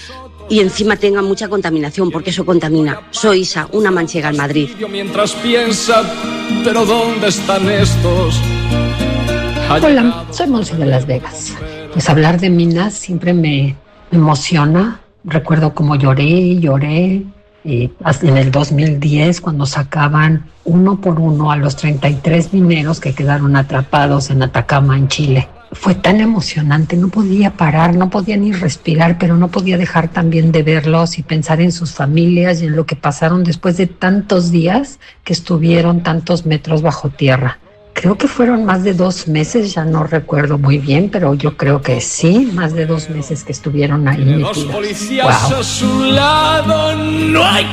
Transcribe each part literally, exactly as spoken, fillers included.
y encima tenga mucha contaminación, porque eso contamina. Soy Isa, una manchega en Madrid. Mientras piensa, pero ¿dónde están estos? Hola, soy Monse de Las Vegas. Pues hablar de minas siempre me emociona. Recuerdo cómo lloré y lloré y en el dos mil diez, cuando sacaban uno por uno a los treinta y tres mineros que quedaron atrapados en Atacama, en Chile. Fue tan emocionante, no podía parar, no podía ni respirar, pero no podía dejar también de verlos y pensar en sus familias y en lo que pasaron después de tantos días que estuvieron tantos metros bajo tierra. Creo que fueron más de dos meses, ya no recuerdo muy bien, pero yo creo que sí, más de dos meses que estuvieron ahí metidos. Los policías wow. A su lado, no hay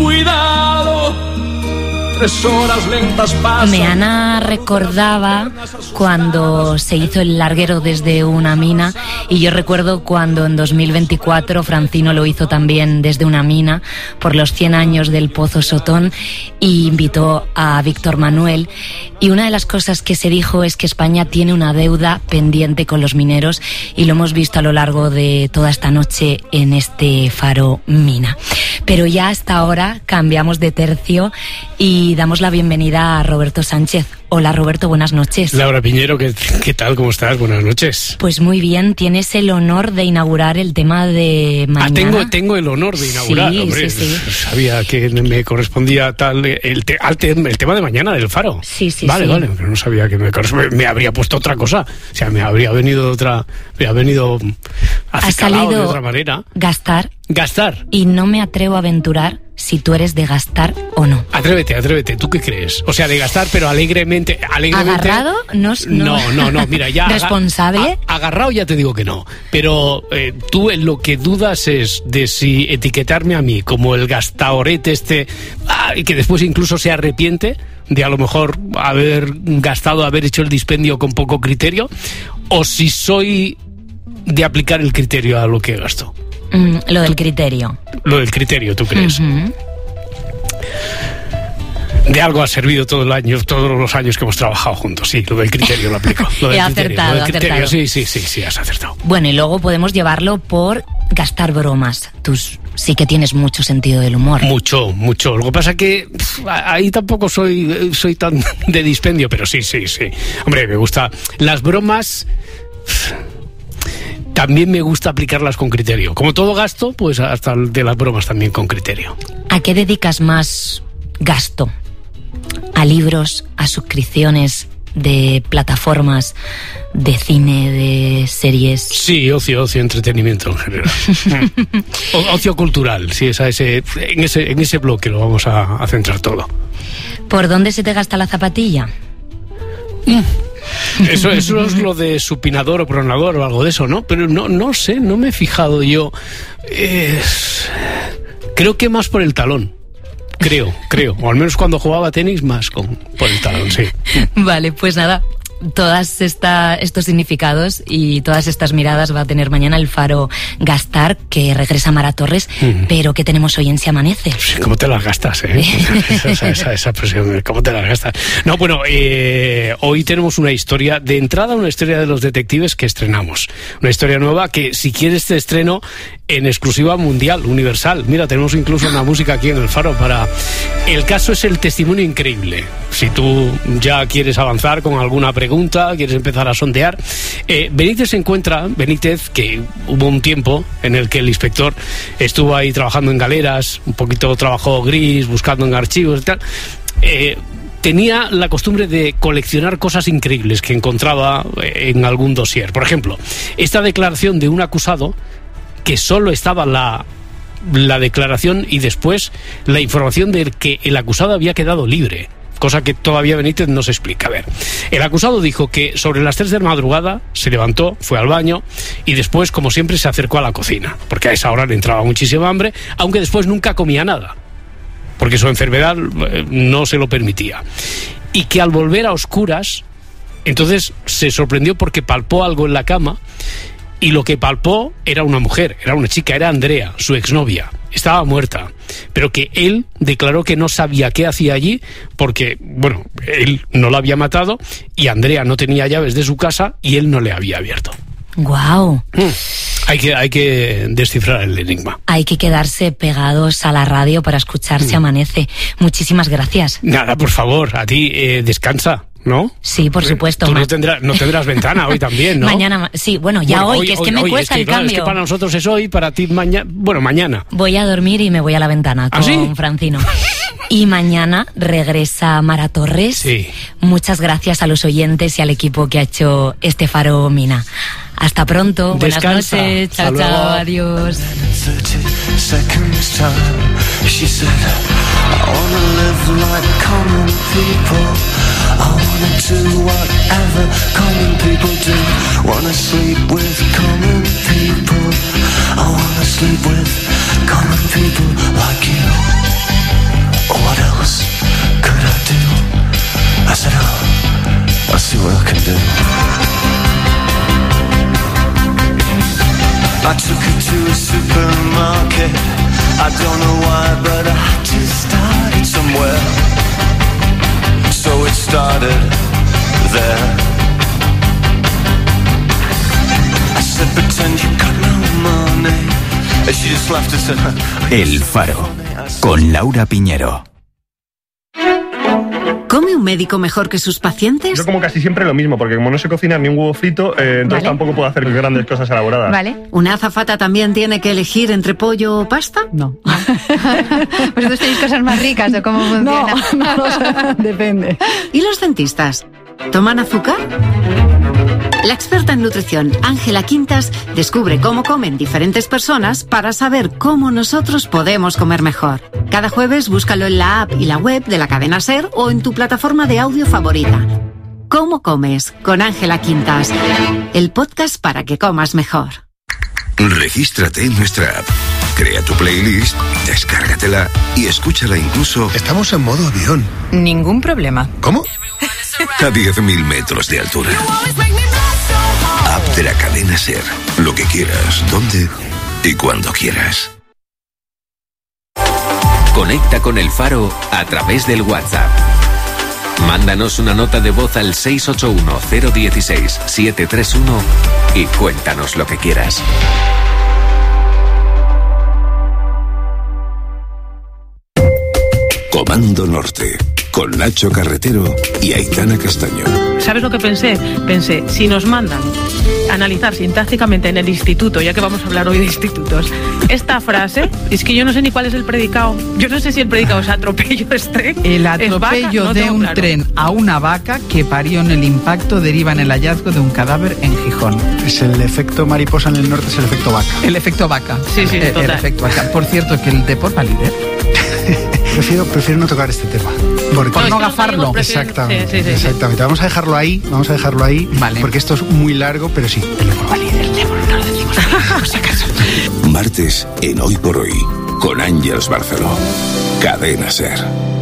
cuidado. Tres horas lentas pasan. Meana recordaba cuando se hizo el larguero desde una mina, y yo recuerdo cuando en dos mil veinticuatro Francino lo hizo también desde una mina por los cien años del Pozo Sotón, y invitó a Víctor Manuel, y una de las cosas que se dijo es que España tiene una deuda pendiente con los mineros, y lo hemos visto a lo largo de toda esta noche en este Faro Mina. Pero ya hasta ahora cambiamos de tercio y damos la bienvenida a Roberto Sánchez. Hola Roberto, buenas noches. Laura Piñero, ¿qué, qué tal? ¿Cómo estás? Buenas noches. Pues muy bien, tienes el honor de inaugurar el tema de mañana. Ah, tengo, tengo el honor de inaugurar, sí, hombre. Sí, sí. Sabía que me correspondía tal el, te, al te, el tema de mañana del Faro. Sí, sí, vale, sí. Vale, pero no sabía que me correspondía. Me habría puesto otra cosa. O sea, me habría venido otra... Me habría venido acicalado de otra manera. Gastar. Gastar. Y no me atrevo a aventurar si tú eres de gastar o no. Atrévete, atrévete. ¿Tú qué crees? O sea, de gastar, pero alegremente... alegremente ¿Agarrado? No, no, no, no, no, mira, ya... ¿Responsable? A, agarrado ya te digo que no. Pero eh, tú en lo que dudas es de si etiquetarme a mí como el gastaorete este, ah, y que después incluso se arrepiente de a lo mejor haber gastado, haber hecho el dispendio con poco criterio, o si soy de aplicar el criterio a lo que gasto. Mm, lo del criterio. Lo del criterio, ¿tú crees? Uh-huh. De algo ha servido todo el año, todos los años que hemos trabajado juntos. Sí, lo del criterio lo aplico. Lo del He criterio, acertado, lo del criterio. acertado. Sí, sí, sí, sí, has acertado. Bueno, y luego podemos llevarlo por gastar bromas. Tú sí que tienes mucho sentido del humor. Mucho, mucho. Lo que pasa es que pff, ahí tampoco soy, soy tan de dispendio, pero sí, sí, sí. Hombre, me gusta. Las bromas... Pff, también me gusta aplicarlas con criterio. Como todo gasto, pues hasta el de las bromas también con criterio. ¿A qué dedicas más gasto? ¿A libros, a suscripciones de plataformas, de cine, de series? Sí, ocio, ocio, entretenimiento en general. o, ocio cultural, sí, es a ese, en, ese, en ese bloque lo vamos a, a centrar todo. ¿Por dónde se te gasta la zapatilla? Mm. Eso, eso es lo de supinador o pronador o algo de eso, ¿no? Pero no, no sé, no me he fijado yo. Eh, creo que más por el talón. Creo, creo. O al menos cuando jugaba tenis, más con, por el talón, sí. Vale, pues nada. Todas esta, estos significados y todas estas miradas va a tener mañana el Faro Gastar, que regresa a Mara Torres, mm. pero ¿qué tenemos hoy en Se Amanece? ¿Cómo te las gastas, eh? esa, esa, esa, esa presión, ¿cómo te las gastas? No, bueno, eh, hoy tenemos una historia, de entrada una historia de los detectives que estrenamos. Una historia nueva que, si quieres, te estreno en exclusiva mundial, universal. Mira, tenemos incluso una música aquí en el Faro para... El caso es el testimonio increíble. Si tú ya quieres avanzar con alguna pregunta, quieres empezar a sondear, eh, Benítez se encuentra, Benítez, que hubo un tiempo en el que el inspector estuvo ahí trabajando en galeras, un poquito trabajó gris, buscando en archivos y tal, eh, tenía la costumbre de coleccionar cosas increíbles que encontraba en algún dossier. Por ejemplo, esta declaración de un acusado, que solo estaba la, la declaración y después la información de que el acusado había quedado libre, cosa que todavía Benítez no se explica. A ver, el acusado dijo que sobre las tres de la madrugada se levantó, fue al baño y después, como siempre, se acercó a la cocina, porque a esa hora le entraba muchísima hambre, aunque después nunca comía nada, porque su enfermedad no se lo permitía. Y que al volver a oscuras, entonces se sorprendió porque palpó algo en la cama, y lo que palpó era una mujer, era una chica, era Andrea, su exnovia. Estaba muerta, pero que él declaró que no sabía qué hacía allí porque, bueno, él no la había matado y Andrea no tenía llaves de su casa y él no le había abierto. Guau. Mm. Hay que, hay que descifrar el enigma. Hay que quedarse pegados a la radio para escuchar Si Amanece. Muchísimas gracias. Nada, por favor, a ti eh, descansa, ¿no? Sí, por supuesto. Tú no tendrás, no tendrás ventana hoy también, ¿no? Mañana, sí, bueno, ya bueno, hoy, hoy, que es hoy, que me hoy, cuesta es que, el claro, cambio. Es que para nosotros es hoy, para ti mañana, bueno, mañana. Voy a dormir y me voy a la ventana con ¿Ah, sí? Francino. Y mañana regresa Mara Torres. Sí. Muchas gracias a los oyentes y al equipo que ha hecho este Faro Mina. Hasta pronto. Descansa. Buenas noches. Chao, Hasta chao. luego. Adiós. What else could I do? I said, oh, I'll see what I can do. I took her to a supermarket. I don't know why, but I had to start it somewhere. So it started there. I said, pretend you got no money. And she just laughed and said, El Faro, con Laura Piñero. ¿Come un médico mejor que sus pacientes? Yo como casi siempre lo mismo, porque como no sé cocinar ni un huevo frito, eh, entonces Vale. tampoco puedo hacer grandes cosas elaboradas. Vale. ¿Una azafata también tiene que elegir entre pollo o pasta? No. ¿Vosotros tenéis cosas más ricas o cómo funciona? No, no, o sea, depende. ¿Y los dentistas? ¿Toman azúcar? La experta en nutrición, Ángela Quintas, descubre cómo comen diferentes personas para saber cómo nosotros podemos comer mejor. Cada jueves búscalo en la app y la web de la cadena SER o en tu plataforma de audio favorita. ¿Cómo comes? Con Ángela Quintas. El podcast para que comas mejor. Regístrate en nuestra app. Crea tu playlist, descárgatela y escúchala incluso... Estamos en modo avión. Ningún problema. ¿Cómo? A diez mil metros de altura. App de la cadena SER. Lo que quieras, donde y cuando quieras. Conecta con El Faro a través del WhatsApp. Mándanos una nota de voz al seis ocho uno, cero uno seis, siete tres uno y cuéntanos lo que quieras. Comando Norte, con Nacho Carretero y Aitana Castaño. ¿Sabes lo que pensé? Pensé, si nos mandan a analizar sintácticamente en el instituto, ya que vamos a hablar hoy de institutos, esta frase, es que yo no sé ni cuál es el predicado. Yo no sé si el predicado es atropello de tren. El atropello vaca, no de un claro. tren a una vaca que parió en el impacto deriva en el hallazgo de un cadáver en Gijón. Es el efecto mariposa en el norte, es el efecto vaca. El efecto vaca. Sí, sí, el, total. el efecto vaca. Por cierto, que el Depor va líder. Prefiero, prefiero no tocar este tema. Porque Por no gafarlo. Exactamente, Sí, sí, sí, exactamente. Vamos a dejarlo ahí, vamos a dejarlo ahí, Vale. porque esto es muy largo, pero sí, el Depor va líder, el Depor, no lo decimos por si acaso. Martes en Hoy por Hoy, con Ángeles Barceló. Cadena SER.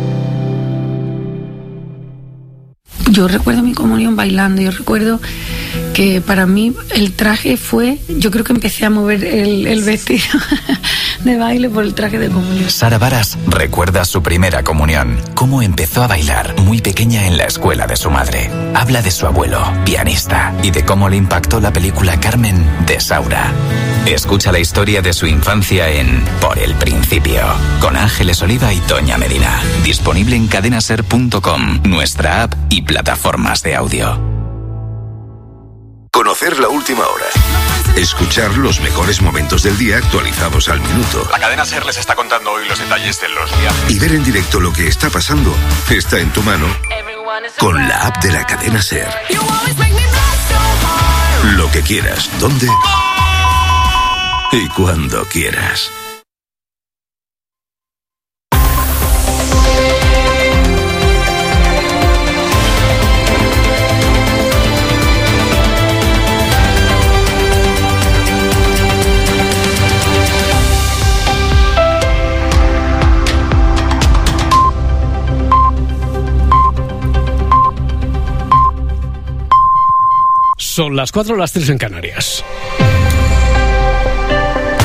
Yo recuerdo mi comunión bailando, yo recuerdo que para mí el traje fue, yo creo que empecé a mover el, el vestido de baile por el traje de comunión. Sara Varas recuerda su primera comunión, cómo empezó a bailar muy pequeña en la escuela de su madre. Habla de su abuelo, pianista, y de cómo le impactó la película Carmen de Saura. Escucha la historia de su infancia en Por el Principio, con Ángeles Oliva y Toña Medina. Disponible en cadenaser punto com, nuestra app y plataformas de audio. Conocer la última hora. Escuchar los mejores momentos del día actualizados al minuto. La cadena SER les está contando hoy los detalles de los viajes. Y ver en directo lo que está pasando está en tu mano con la app de la cadena SER. Lo que quieras, donde y cuando quieras. Son las cuatro o las tres en Canarias. El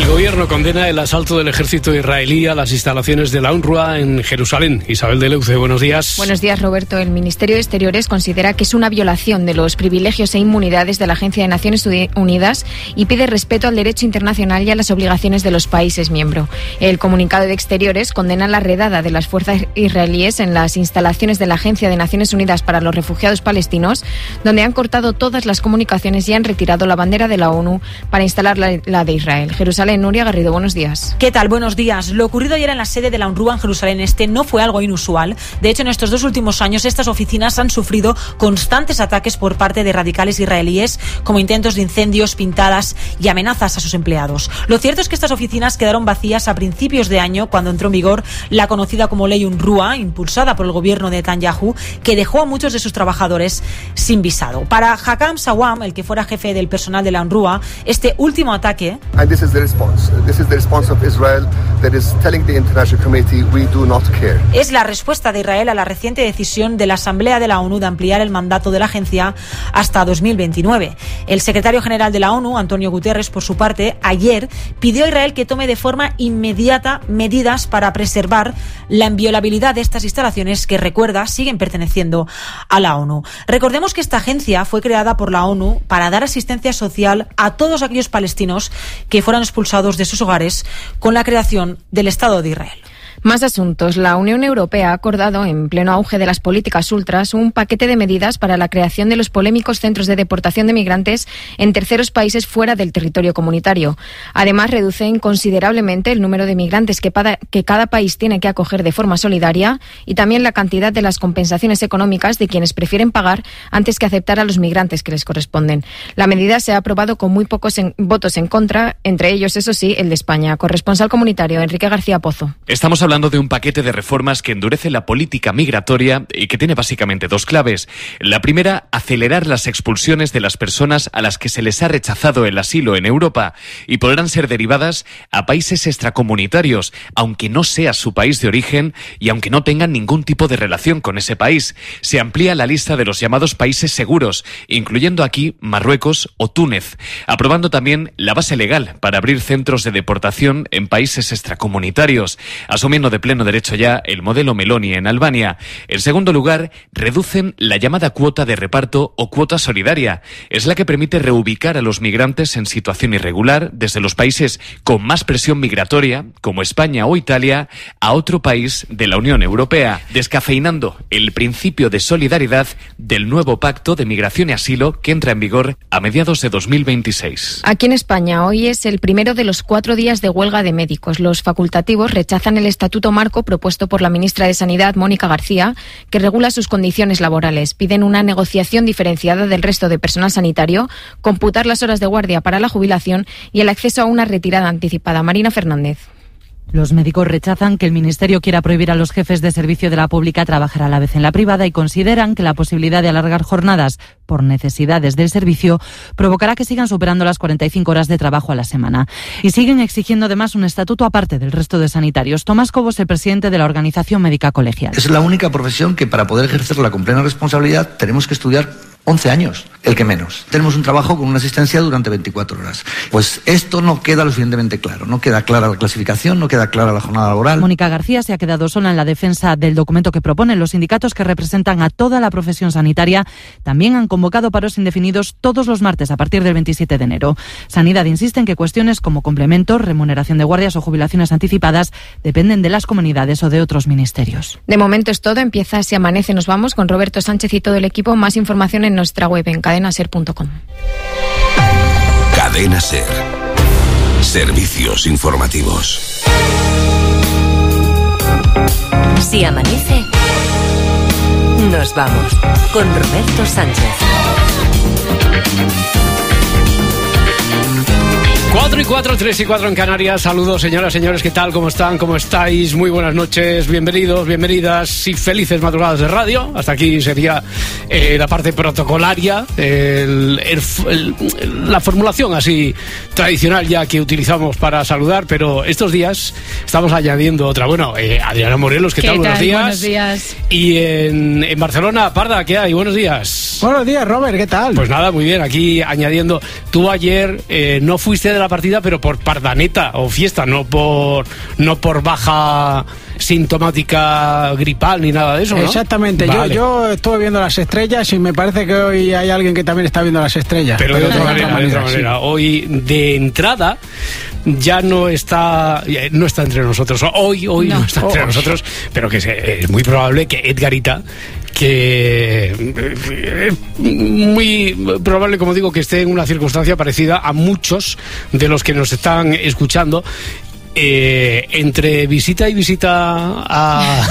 El gobierno condena el asalto del ejército israelí a las instalaciones de la UNRWA en Jerusalén. Isabel de Leuce, buenos días. Buenos días, Roberto. El Ministerio de Exteriores considera que es una violación de los privilegios e inmunidades de la Agencia de Naciones Unidas y pide respeto al derecho internacional y a las obligaciones de los países miembros. El comunicado de Exteriores condena la redada de las fuerzas israelíes en las instalaciones de la Agencia de Naciones Unidas para los Refugiados Palestinos, donde han cortado todas las comunicaciones y han retirado la bandera de la ONU para instalar la, la de Israel. Jerusalén, Nuria Garrido, buenos días. ¿Qué tal? Buenos días. Lo ocurrido ayer en la sede de la UNRWA en Jerusalén Este no fue algo inusual. De hecho, en estos dos últimos años, estas oficinas han sufrido constantes ataques por parte de radicales israelíes, como intentos de incendios, pintadas y amenazas a sus empleados. Lo cierto es que estas oficinas quedaron vacías a principios de año, cuando entró en vigor la conocida como Ley UNRWA, impulsada por el gobierno de Netanyahu, que dejó a muchos de sus trabajadores sin visado. Para Hakam Sawam, el que fuera jefe del personal de la UNRWA, este último ataque And this is the response. This is the response of Israel that is telling the international community we do not care. Es la respuesta de Israel a la reciente decisión de la Asamblea de la ONU de ampliar el mandato de la agencia hasta dos mil veintinueve. El secretario general de la ONU, Antonio Guterres, por su parte, ayer pidió a Israel que tome de forma inmediata medidas para preservar la inviolabilidad de estas instalaciones que, recuerda, siguen perteneciendo a la ONU. Recordemos que esta agencia fue creada por la ONU para dar asistencia social a todos aquellos palestinos que fueron expulsados de sus hogares con la creación del Estado de Israel. Más asuntos. La Unión Europea ha acordado, en pleno auge de las políticas ultras, un paquete de medidas para la creación de los polémicos centros de deportación de migrantes en terceros países fuera del territorio comunitario. Además, reducen considerablemente el número de migrantes que, para, que cada país tiene que acoger de forma solidaria y también la cantidad de las compensaciones económicas de quienes prefieren pagar antes que aceptar a los migrantes que les corresponden. La medida se ha aprobado con muy pocos en, votos en contra, entre ellos, eso sí, el de España. Corresponsal comunitario, Enrique García Pozo. Estamos hablando de un paquete de reformas que endurece la política migratoria y que tiene básicamente dos claves. La primera, acelerar las expulsiones de las personas a las que se les ha rechazado el asilo en Europa y podrán ser derivadas a países extracomunitarios, aunque no sea su país de origen y aunque no tengan ningún tipo de relación con ese país. Se amplía la lista de los llamados países seguros, incluyendo aquí Marruecos o Túnez, aprobando también la base legal para abrir centros de deportación en países extracomunitarios, asumiendo de pleno derecho ya el modelo Meloni en Albania. En segundo lugar, reducen la llamada cuota de reparto o cuota solidaria. Es la que permite reubicar a los migrantes en situación irregular desde los países con más presión migratoria, como España o Italia, a otro país de la Unión Europea, descafeinando el principio de solidaridad del nuevo pacto de migración y asilo que entra en vigor a mediados de dos mil veintiséis. Aquí en España hoy es el primero de los cuatro días de huelga de médicos. Los facultativos rechazan el estatuto marco propuesto por la ministra de Sanidad, Mónica García, que regula sus condiciones laborales. Piden una negociación diferenciada del resto de personal sanitario, computar las horas de guardia para la jubilación y el acceso a una retirada anticipada. Marina Fernández. Los médicos rechazan que el Ministerio quiera prohibir a los jefes de servicio de la pública trabajar a la vez en la privada y consideran que la posibilidad de alargar jornadas por necesidades del servicio provocará que sigan superando las cuarenta y cinco horas de trabajo a la semana. Y siguen exigiendo además un estatuto aparte del resto de sanitarios. Tomás Cobos, el presidente de la Organización Médica Colegial. Es la única profesión que para poder ejercerla con plena responsabilidad tenemos que estudiar once años, el que menos. Tenemos un trabajo con una asistencia durante veinticuatro horas. Pues esto no queda lo suficientemente claro. No queda clara la clasificación, no queda clara la jornada laboral. Mónica García se ha quedado sola en la defensa del documento que proponen los sindicatos que representan a toda la profesión sanitaria. También han convocado paros indefinidos todos los martes a partir del veintisiete de enero. Sanidad insiste en que cuestiones como complementos, remuneración de guardias o jubilaciones anticipadas dependen de las comunidades o de otros ministerios. De momento es todo. Empieza Si Amanece. Nos vamos con Roberto Sánchez y todo el equipo. Más información en nuestra web en cadena ser punto com. Cadena Ser. Servicios informativos. Si amanece, nos vamos con Roberto Sánchez. Cuatro y cuatro, tres y cuatro en Canarias. Saludos, señoras, señores, ¿qué tal? ¿Cómo están? ¿Cómo estáis? Muy buenas noches, bienvenidos, bienvenidas y felices madrugadas de radio. Hasta aquí sería eh, la parte protocolaria, el, el, el, la formulación así tradicional ya que utilizamos para saludar, pero estos días estamos añadiendo otra. Bueno, eh, Adriana Morelos, ¿qué, ¿Qué tal? tal? Buenos días. Buenos días. Y en, en Barcelona, Parda, ¿qué hay? Buenos días. Buenos días, Robert, ¿qué tal? Pues nada, muy bien, aquí añadiendo. Tú ayer eh, no fuiste de de la partida, pero por pardaneta o fiesta, no por no por baja sintomática gripal ni nada de eso, ¿no? Exactamente. Vale. Yo, yo estuve viendo las estrellas y me parece que hoy hay alguien que también está viendo las estrellas. Pero, pero de otra manera, manera, de otra manera. Sí. Hoy, de entrada, ya no está no está entre nosotros. Hoy, hoy no, no está entre oh. nosotros, pero que es muy probable que Edgarita, que es muy probable, como digo, que esté en una circunstancia parecida a muchos de los que nos están escuchando, eh, entre visita y visita a...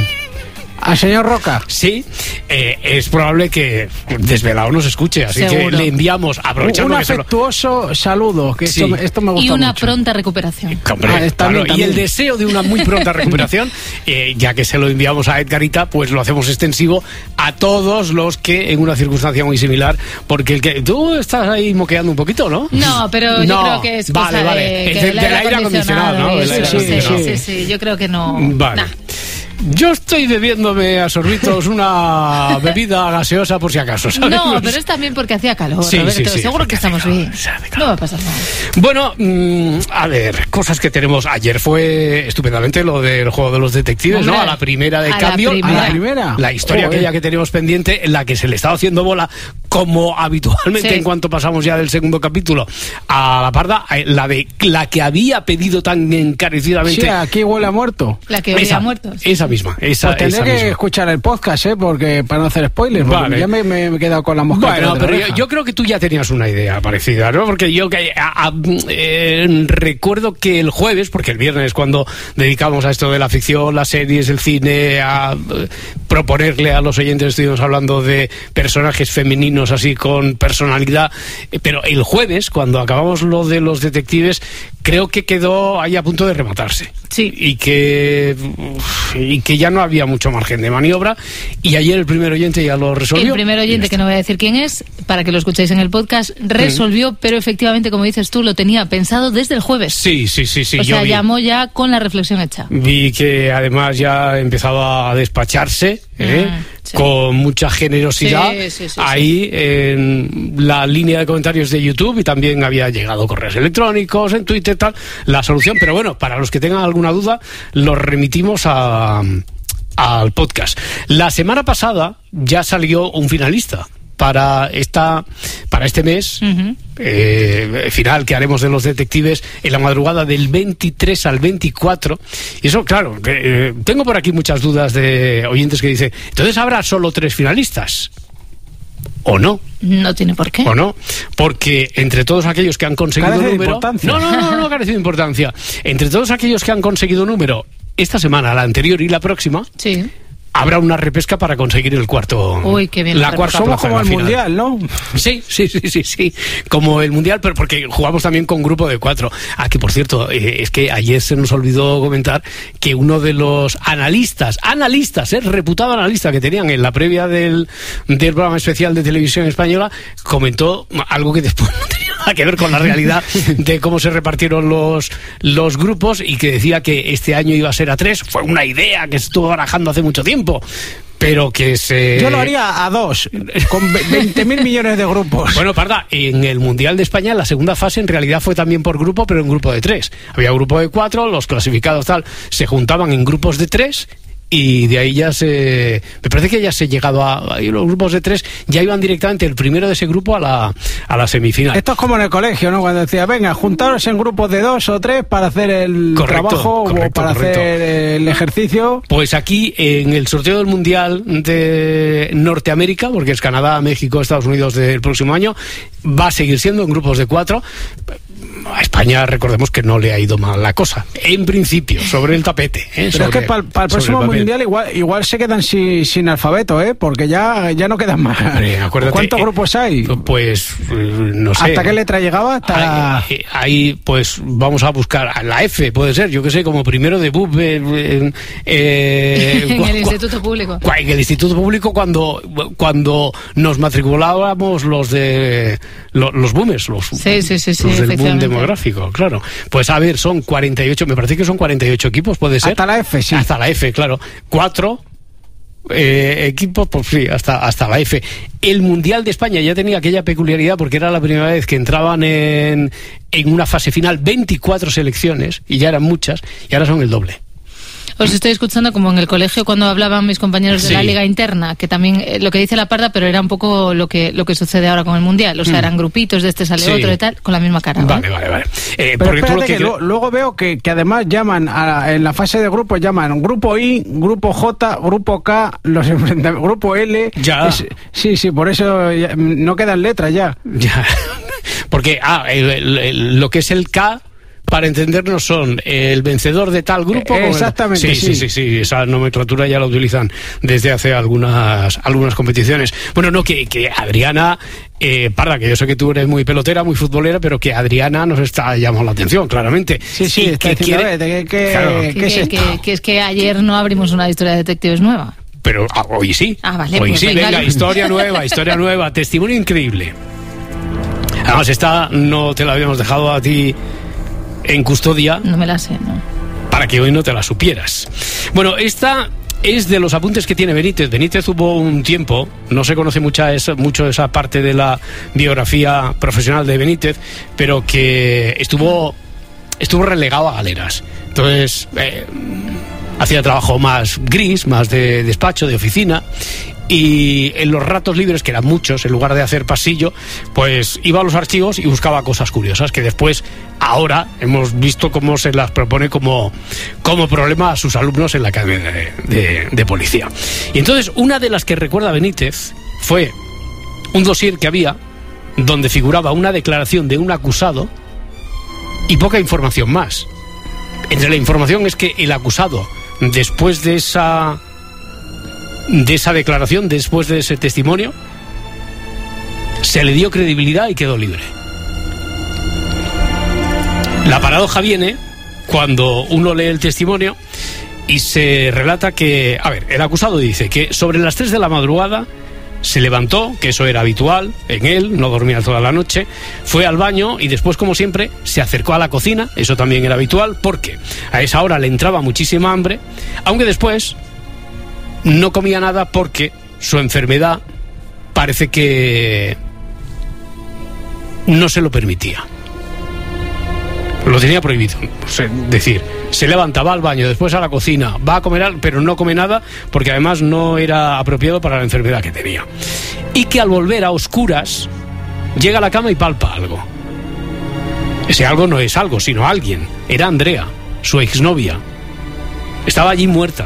¿Al señor Roca? Sí, eh, es probable que Desvelado nos escuche, así Seguro. que le enviamos, aprovechando un que afectuoso lo... saludo, que sí. esto, esto me gusta y una mucho. pronta recuperación. Hombre, ah, claro, y el deseo de una muy pronta recuperación, eh, ya que se lo enviamos a Edgarita, pues lo hacemos extensivo a todos los que en una circunstancia muy similar, porque el que tú estás ahí moqueando un poquito, ¿no? No, pero no, yo creo que es cosa vale, vale. de, es que del, del aire acondicionado, ¿no? Del aire sí, acondicionado. Sí, sí, sí, sí, yo creo que no. Vale. Nah. Yo estoy bebiéndome a sorbitos una bebida gaseosa por si acaso, ¿sabes? No, pero es también porque hacía calor, sí, Roberto. Sí, sí, seguro que estamos bien. No va a pasar nada. Bueno, mmm, a ver, cosas que tenemos. Ayer fue estupendamente lo del juego de los detectives, Hombre, ¿no? A la primera de a cambio. La primera. A la primera. La historia oh, aquella eh. que tenemos pendiente, en la que se le estaba haciendo bola, como habitualmente sí. en cuanto pasamos ya del segundo capítulo a la parda, la de la que había pedido tan encarecidamente. Sí, aquí huele a muerto. La que huele a muerto. Sí. Esa misma. Esa, pues tendré esa que misma. escuchar el podcast, ¿eh? Porque para no hacer spoilers, vale. ya me, me he quedado con la mosca. Bueno, pero yo, yo creo que tú ya tenías una idea parecida, ¿no? Porque yo que a, a, eh, recuerdo que el jueves, porque el viernes cuando dedicamos a esto de la ficción, las series, el cine, a eh, proponerle a los oyentes, estuvimos hablando de personajes femeninos así con personalidad, eh, pero el jueves, cuando acabamos lo de los detectives, creo que quedó ahí a punto de rematarse. Sí. Y que, y que ya no había mucho margen de maniobra, y ayer el primer oyente ya lo resolvió. El primer oyente, que no voy a decir quién es, para que lo escuchéis en el podcast, resolvió, mm. pero efectivamente, como dices tú, lo tenía pensado desde el jueves. Sí, sí, sí, sí. O yo sea, vi, llamó ya con la reflexión hecha. Vi que además ya empezaba a despacharse, ¿eh? Mm, sí. Con mucha generosidad, sí, sí, sí, ahí sí. en la línea de comentarios de YouTube, y también había llegado correos electrónicos, en Twitter, tal, la solución. Pero bueno, para los que tengan alguna duda, los remitimos a al podcast. La semana pasada ya salió un finalista para esta para este mes uh-huh. eh, final que haremos de los detectives en la madrugada del veintitrés al veinticuatro. Y eso, claro, eh, tengo por aquí muchas dudas de oyentes que dicen, entonces habrá solo tres finalistas, ¿o no? No tiene por qué. ¿O no? Porque entre todos aquellos que han conseguido carece número... importancia. No, no, no, no carece de importancia. Entre todos aquellos que han conseguido número esta semana, la anterior y la próxima... Sí. Habrá una repesca para conseguir el cuarto. Uy, qué bien. La cuarta Somos plaza como el final. mundial, ¿no? Sí, sí, sí, sí, sí. Como el mundial, pero porque jugamos también con grupo de cuatro. Ah, que por cierto, eh, es que ayer se nos olvidó comentar que uno de los analistas, analistas, eh, reputado analista que tenían en la previa del, del programa especial de televisión española, comentó algo que después no tenía nada que ver con la realidad de cómo se repartieron los, los grupos, y que decía que este año iba a ser a tres. Fue una idea que se estuvo barajando hace mucho tiempo, pero que se... Yo lo haría a dos, con veinte mil millones de grupos. Bueno, Parda, en el Mundial de España la segunda fase en realidad fue también por grupo, pero en grupo de tres. Había grupo de cuatro, los clasificados tal, se juntaban en grupos de tres, y de ahí ya se... Me parece que ya se ha llegado a... Ahí los grupos de tres ya iban directamente el primero de ese grupo a la, a la semifinal. Esto es como en el colegio, ¿no? Cuando decía, venga, juntaros en grupos de dos o tres para hacer el correcto, trabajo correcto, o para correcto. hacer el ejercicio. Pues aquí, en el sorteo del Mundial de Norteamérica, porque es Canadá, México, Estados Unidos del próximo año, va a seguir siendo en grupos de cuatro. A España, recordemos que no le ha ido mal la cosa, en principio, sobre el tapete. ¿eh? Pero sobre, es que para pa el próximo el mundial igual, igual se quedan sin, sin alfabeto, ¿eh? Porque ya, ya no quedan más. Hombre, acuérdate, ¿cuántos eh, grupos hay? Pues no sé. ¿Hasta qué letra llegaba? Hasta... Ahí, ahí pues vamos a buscar a la F, puede ser, yo que sé, como primero de B U P. Eh, eh, en el Instituto Público. En el Instituto Público, cuando, cuando nos matriculábamos los de los, los boomers, los, sí, sí, sí, sí, los del boom demográfico, claro. Pues a ver, son cuarenta y ocho, me parece que son cuarenta y ocho equipos, puede ser. Hasta la F, sí. Hasta la F, claro. Cuatro Eh, equipo, pues sí, hasta, hasta la F. El Mundial de España ya tenía aquella peculiaridad porque era la primera vez que entraban en, en una fase final veinticuatro selecciones, y ya eran muchas, y ahora son el doble. Os estoy escuchando como en el colegio cuando hablaban mis compañeros de Sí. la Liga Interna, que también eh, lo que dice la Parda, pero era un poco lo que lo que sucede ahora con el Mundial. O sea, Mm. eran grupitos, de este sale Sí. otro y tal, con la misma cara. Vale, vale, vale. Eh, Pero porque tú lo espérate que que cre- lo- luego veo que, que además llaman a, en la fase de grupos, llaman grupo I, grupo J, grupo K, los enfrentamientos, grupo L. Ya. Es- sí, sí, por eso ya, no quedan letras ya. Ya. Porque, ah, el- el- el- lo que es el K, para entendernos, son el vencedor de tal grupo. Eh, con el- exactamente, Sí, sí, sí. sí, sí, esa nomenclatura ya la utilizan desde hace algunas algunas competiciones. Bueno, no, que, que Adriana, eh, Parda, que yo sé que tú eres muy pelotera, muy futbolera, pero que Adriana nos está llamando la atención, claramente. Sí, sí, Y está que diciendo, quiere- "A ver, ¿qué- qué- Claro, Que, que- que- que es que ayer no abrimos una historia de detectives nueva. pero ah, hoy sí. Ah, vale, hoy pues sí, venga. venga, historia nueva, historia nueva, testimonio increíble. Además, esta no te la habíamos dejado a ti en custodia. No me la sé, ¿no? Para que hoy no te la supieras. Bueno, esta es de los apuntes que tiene Benítez. Benítez hubo un tiempo, no se conoce mucha esa, mucho esa parte de la biografía profesional de Benítez, pero que estuvo, estuvo relegado a galeras. Entonces, eh, hacía trabajo más gris, más de despacho, de oficina, y en los ratos libres, que eran muchos, en lugar de hacer pasillo, pues iba a los archivos y buscaba cosas curiosas que después, ahora, hemos visto cómo se las propone como, como problema a sus alumnos en la academia de, de, de policía. Y entonces, una de las que recuerda Benítez fue un dossier que había donde figuraba una declaración de un acusado y poca información más. Entre la información es que el acusado, después de esa de esa declaración, después de ese testimonio, se le dio credibilidad y quedó libre. La paradoja viene cuando uno lee el testimonio y se relata que, a ver, el acusado dice que sobre las tres de la madrugada se levantó, que eso era habitual en él, no dormía toda la noche, fue al baño y después, como siempre, se acercó a la cocina, eso también era habitual, porque a esa hora le entraba muchísima hambre, aunque después no comía nada porque su enfermedad parece que no se lo permitía. Lo tenía prohibido. Es decir, se levantaba al baño, después a la cocina, va a comer algo, pero no come nada porque además no era apropiado para la enfermedad que tenía. Y que al volver a oscuras llega a la cama y palpa algo. Ese algo no es algo, sino alguien. Era Andrea, su exnovia. Estaba allí muerta.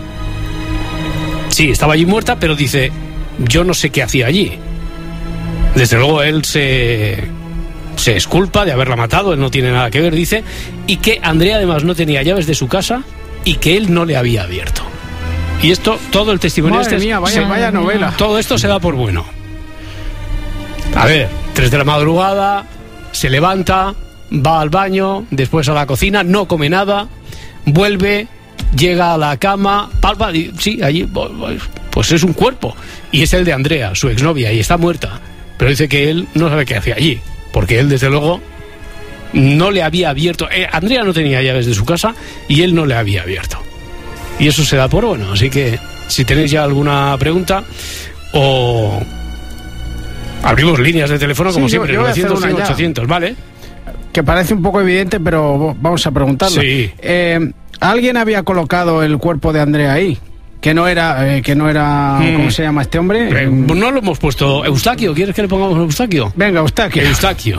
Sí, estaba allí muerta, pero dice, yo no sé qué hacía allí. Desde luego él se, se exculpa de haberla matado, él no tiene nada que ver, dice, y que Andrea además no tenía llaves de su casa y que él no le había abierto. Y esto, todo el testimonio Madre este... mía, vaya- se- vaya novela. Todo esto se da por bueno. A ver, tres de la madrugada, se levanta, va al baño, después a la cocina, no come nada, vuelve, llega a la cama, palpa, y, sí, allí, pues es un cuerpo. Y es el de Andrea, su exnovia, y está muerta. Pero dice que él no sabe qué hacía allí, porque él, desde luego, no le había abierto. Eh, Andrea no tenía llaves de su casa y él no le había abierto. Y eso se da por bueno. Así que, si tenéis ya alguna pregunta, o abrimos líneas de teléfono, como Sí, yo- siempre, yo voy a hacer novecientos, una ya. ochocientos, ¿vale? Que parece un poco evidente, pero vamos a preguntarlo. Sí. Eh, ¿Alguien había colocado el cuerpo de Andrea ahí? Que no era, eh, que no era, Mm. ¿cómo se llama este hombre? Eh, no lo hemos puesto. Eustaquio, ¿quieres que le pongamos Eustaquio? Venga, Eustaquio. Eustaquio.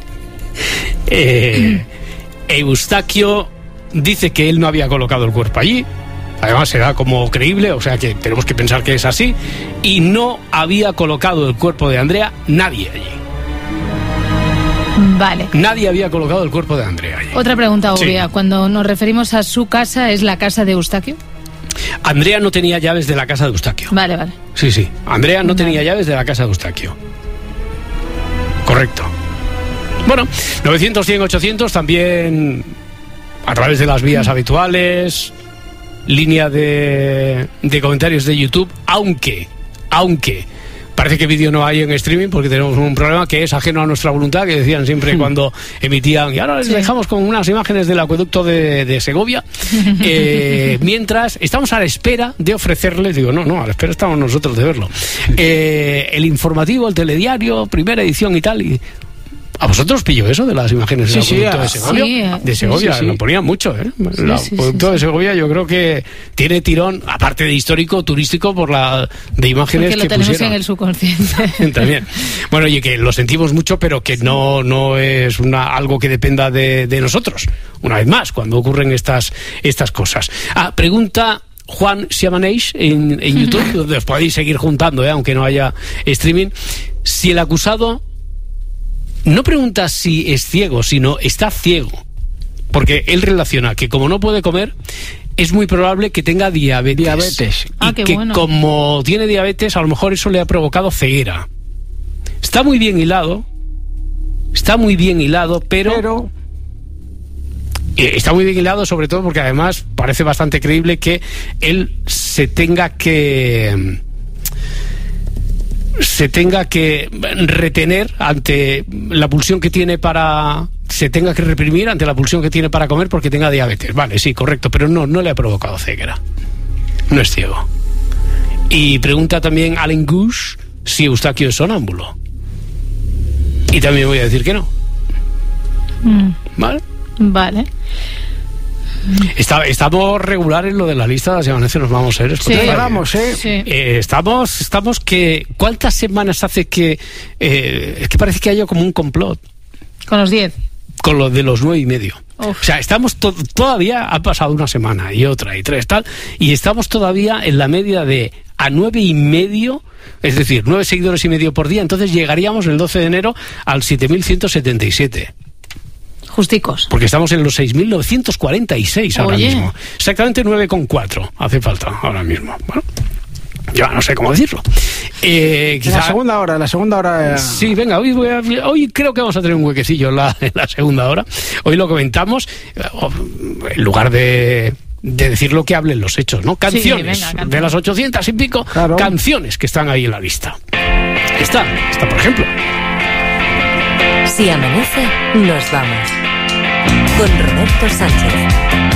Eh, Eustaquio dice que él no había colocado el cuerpo allí. Además se da como creíble, o sea que tenemos que pensar que es así. Y no había colocado el cuerpo de Andrea nadie allí. Vale. Nadie había colocado el cuerpo de Andrea allí. Otra pregunta Sí. obvia. Cuando nos referimos a su casa, ¿es la casa de Eustaquio? Andrea no tenía llaves de la casa de Eustaquio. Vale, vale. Sí, sí. Andrea no tenía llaves de la casa de Eustaquio. Correcto. Bueno, novecientos, cien, ochocientos también a través de las vías habituales, línea de, de comentarios de YouTube, aunque, aunque Parece que vídeo no hay en streaming porque tenemos un problema que es ajeno a nuestra voluntad, que decían siempre cuando emitían, y ahora les sí. dejamos con unas imágenes del acueducto de, de Segovia, eh, mientras estamos a la espera de ofrecerles, digo, no, no, a la espera estamos nosotros de verlo, eh, el informativo, el telediario, primera edición y tal, y ¿a vosotros pilló eso de las imágenes del sí, acueducto sí, de Segovia? sí, de Segovia, sí, sí. lo ponían mucho, ¿eh? Sí, el sí, acueducto sí, de sí. Segovia yo creo que tiene tirón, aparte de histórico, turístico, por la de imágenes porque que lo tenemos pusieron. en el subconsciente. También. Bueno, oye, que lo sentimos mucho, pero que no, no es una, algo que dependa de, de nosotros. Una vez más, cuando ocurren estas, estas cosas. Ah, pregunta Juan Siamaneix en, en YouTube, donde os podéis seguir juntando, ¿eh? Aunque no haya streaming. Si el acusado no pregunta si es ciego, sino está ciego, porque él relaciona que como no puede comer, es muy probable que tenga diabetes. Diabetes. Y Ah, qué que bueno. como tiene diabetes, a lo mejor eso le ha provocado ceguera. Está muy bien hilado, está muy bien hilado, pero... Pero... eh, está muy bien hilado, sobre todo porque además parece bastante creíble que él se tenga que... se tenga que retener ante la pulsión que tiene para... se tenga que reprimir ante la pulsión que tiene para comer porque tenga diabetes. Vale, sí, correcto, pero no, no le ha provocado ceguera. No es ciego. Y pregunta también Alan Gush si Eustaquio es sonámbulo. Y también voy a decir que no. Mm, ¿Vale? vale. Está, estamos regular en lo de la lista de las llamadas que nos vamos a ver. Sí, vamos, ¿eh? Sí. Eh, estamos, estamos que... ¿Cuántas semanas hace que... Eh, es que parece que haya como un complot Con los diez. con lo de los nueve y medio. Uf. O sea, estamos to- todavía, ha pasado una semana y otra y tres, tal, y estamos todavía en la media de a nueve y medio, es decir, nueve seguidores y medio por día, entonces llegaríamos el doce de enero al siete mil ciento setenta y siete. Justicos. Porque estamos en los seis mil novecientos cuarenta y seis ahora Oye. mismo. Exactamente nueve coma cuatro hace falta ahora mismo. Bueno, yo no sé cómo decirlo. Eh, En quizá... la segunda hora, la segunda hora... eh, Sí, venga, hoy, voy a- hoy creo que vamos a tener un huequecillo en la, en la segunda hora. Hoy lo comentamos, eh, en lugar de, de decir lo que hablen los hechos, ¿no? Canciones, venga, canciones. de las ochocientas y pico, Claro. canciones que están ahí en la lista. Está, está por ejemplo. Si amanece, nos vamos. Con Roberto Sánchez.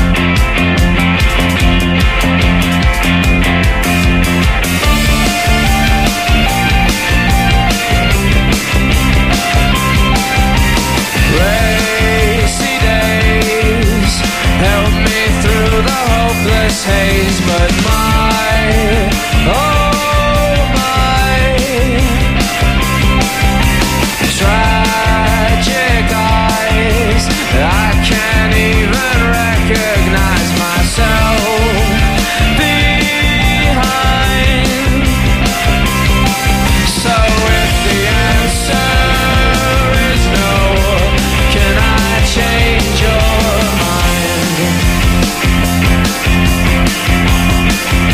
Lazy days help me through the hopeless haze, but my, oh my, tragic eyes, I can't even recognize myself behind. So if the answer is no, can I change your mind?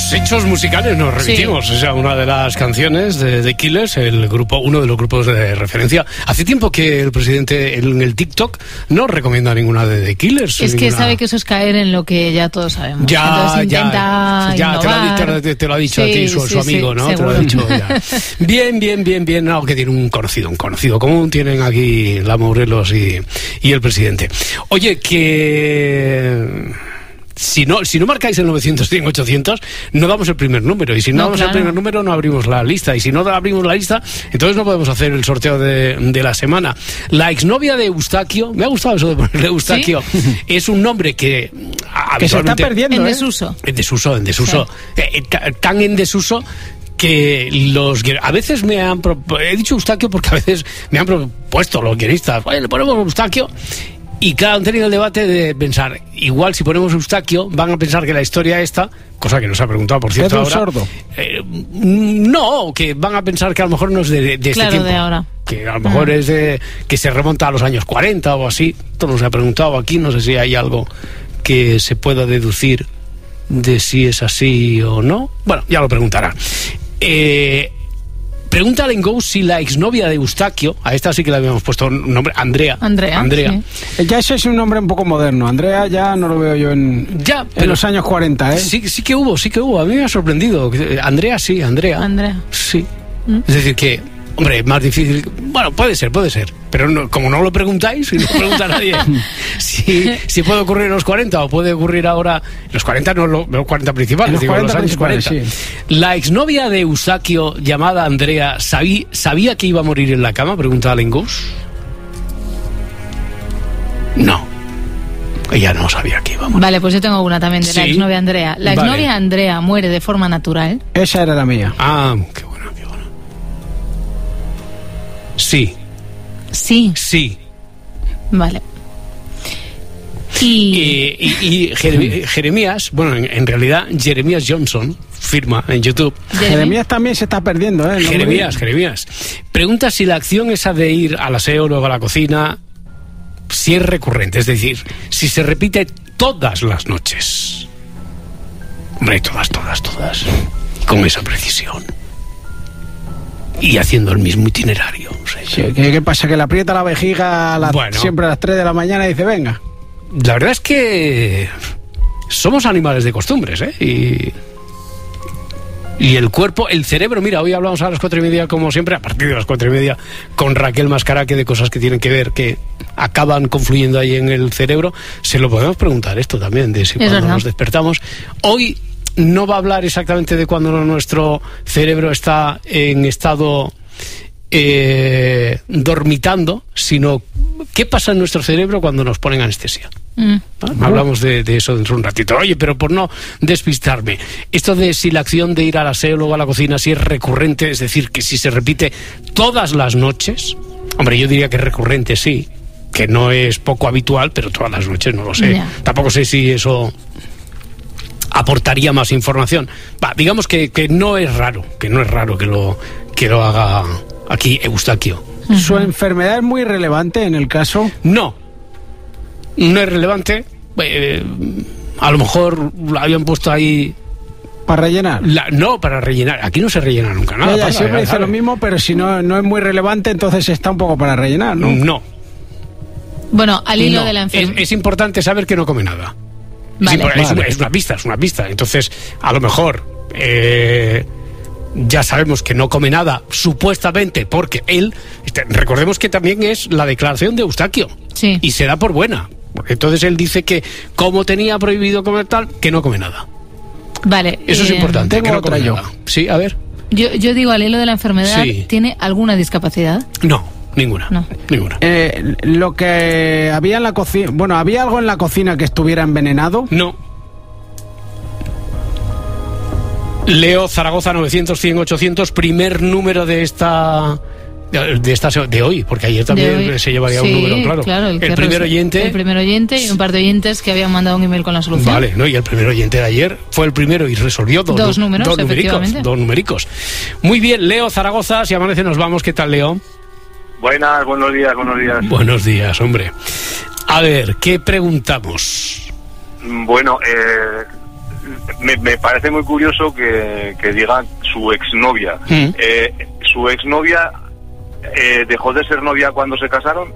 los hechos musicales nos remitimos. Sí. O sea, una de las canciones de The Killers, el grupo, uno de los grupos de referencia. Hace tiempo que el presidente en el TikTok no recomienda ninguna de The Killers. Es ninguna... que sabe que eso es caer en lo que ya todos sabemos. Ya, Entonces intenta ya, ya te, lo ha, te, te, te lo ha dicho sí, a ti su, sí, su amigo, sí, ¿no? Seguro. Te lo ha dicho ya. Bien, bien, bien, bien. No, que tiene un conocido, un conocido común. Tienen aquí la Morelos y, y el presidente. Oye, que... Si no, si no marcáis el novecientos, cien, ochocientos, no damos el primer número. Y si no, no damos claro. el primer número, no abrimos la lista. Y si no abrimos la lista, entonces no podemos hacer el sorteo de, de la semana. La exnovia de Eustaquio, me ha gustado eso de ponerle Eustaquio, ¿sí? Es un nombre que... Que se está perdiendo, En ¿eh? desuso. En desuso, en desuso. Sí. Eh, tan en desuso... que los a veces me han he dicho Eustaquio porque a veces me han propuesto los guionistas, oye, le ponemos Eustaquio, y claro, han tenido el debate de pensar, igual si ponemos Eustaquio van a pensar que la historia esta, cosa que nos ha preguntado por cierto ahora, sordo. Eh, no, que van a pensar que a lo mejor no es de, de este claro, tiempo, de ahora. Que a lo mejor uh-huh. es de, que se remonta a los años cuarenta o así. Esto nos ha preguntado aquí, no sé si hay algo que se pueda deducir de si es así o no. Bueno, ya lo preguntará. Eh, pregúntale en Go si la exnovia de Eustaquio, a esta sí que le habíamos puesto un nombre, Andrea. Andrea. Andrea. Sí. Ya ese es un nombre un poco moderno. Andrea ya no lo veo yo en, ya, en los años cuarenta, ¿eh? Sí, sí que hubo, sí que hubo. A mí me ha sorprendido. Andrea, sí, Andrea. Andrea. Sí. ¿Mm? Es decir que, hombre, más difícil. Bueno, puede ser, puede ser. Pero no, como no lo preguntáis, y no pregunta a nadie si, si puede ocurrir en los cuarenta o puede ocurrir ahora. Los cuarenta no los, los cuarenta principales, los, digo, cuarenta los años cuarenta. Sí. La exnovia de Eustaquio, llamada Andrea, ¿sabí, ¿sabía que iba a morir en la cama? Pregunta Allen Ghost. No. Ella no sabía que iba a morir. Vale, pues yo tengo una también de sí. la exnovia Andrea. La exnovia vale. Andrea muere de forma natural. Esa era la mía. Ah, qué bueno, qué bueno. Sí. Sí. Sí. Vale. Y, y, y Jeremías, Jeremías, bueno, en, en realidad Jeremías Johnson, firma en YouTube. Jeremías también se está perdiendo, ¿eh? Jeremías, Jeremías. Pregunta si la acción esa de ir al aseo, luego a la cocina, si es recurrente, es decir, si se repite todas las noches. Hombre, todas, todas, todas. Con esa precisión. Y haciendo el mismo itinerario. O sea, sí, ¿qué, ¿Qué pasa? Que le aprieta la vejiga a la, bueno, siempre a las tres de la mañana y dice, venga. La verdad es que somos animales de costumbres, ¿eh? Y, y el cuerpo, el cerebro, mira, hoy hablamos a las cuatro y media, como siempre, a partir de las cuatro y media, con Raquel Mascaraque, de cosas que tienen que ver, que acaban confluyendo ahí en el cerebro. Se lo podemos preguntar esto también, de si cuando verdad. Nos despertamos. Hoy no va a hablar exactamente de cuando nuestro cerebro está en estado eh, dormitando, sino qué pasa en nuestro cerebro cuando nos ponen anestesia. Mm. ¿Ah? Hablamos de, de eso dentro de un ratito. Oye, pero por no despistarme, esto de si la acción de ir al aseo, luego a la cocina, si es recurrente, es decir, que si se repite todas las noches, hombre, yo diría que es recurrente, sí, que no es poco habitual, pero todas las noches no lo sé. Yeah. Tampoco sé si eso aportaría más información. Va, digamos que, que no es raro, que no es raro que lo, que lo haga aquí Eustaquio. Uh-huh. ¿Su enfermedad es muy relevante en el caso? No, no es relevante. Eh, a lo mejor la habían puesto ahí para rellenar. La, no, para rellenar. Aquí no se rellena nunca nada. Ella siempre dice lo mismo, pero si no, no es muy relevante, entonces está un poco para rellenar, ¿no? No. Bueno, al hilo no, de la enfermedad. Es, es importante saber que no come nada. Vale. Sí, es, vale. Una, es una pista, es una pista. Entonces, a lo mejor eh, ya sabemos que no come nada, supuestamente, porque él, este, recordemos que también es la declaración de Eustaquio. Sí. Y se da por buena. Entonces él dice que, como tenía prohibido comer tal, que no come nada. Vale. Eso eh, es importante. Tengo que no otra come yo. Nada. Sí, a ver. Yo, yo digo, al hilo de la enfermedad, sí. ¿tiene alguna discapacidad? No. Ninguna, no. ninguna. Eh, lo que había en la cocina, bueno, ¿había algo en la cocina que estuviera envenenado? No. Leo Zaragoza novecientos, cien, ochocientos, primer número de esta de esta de hoy, porque ayer también se llevaría sí, un número, claro. claro el el primer oyente. El primer oyente y un par de oyentes que habían mandado un email con la solución. Vale, no, y el primer oyente de ayer fue el primero y resolvió dos, dos números, dos numéricos, dos numéricos. Muy bien, Leo Zaragoza, si amanece nos vamos. ¿Qué tal, Leo? Buenas, buenos días, buenos días. Buenos días, hombre. A ver, ¿qué preguntamos? Bueno, eh, me, me parece muy curioso que, que diga su exnovia. Mm. Eh, ¿Su exnovia eh, dejó de ser novia cuando se casaron?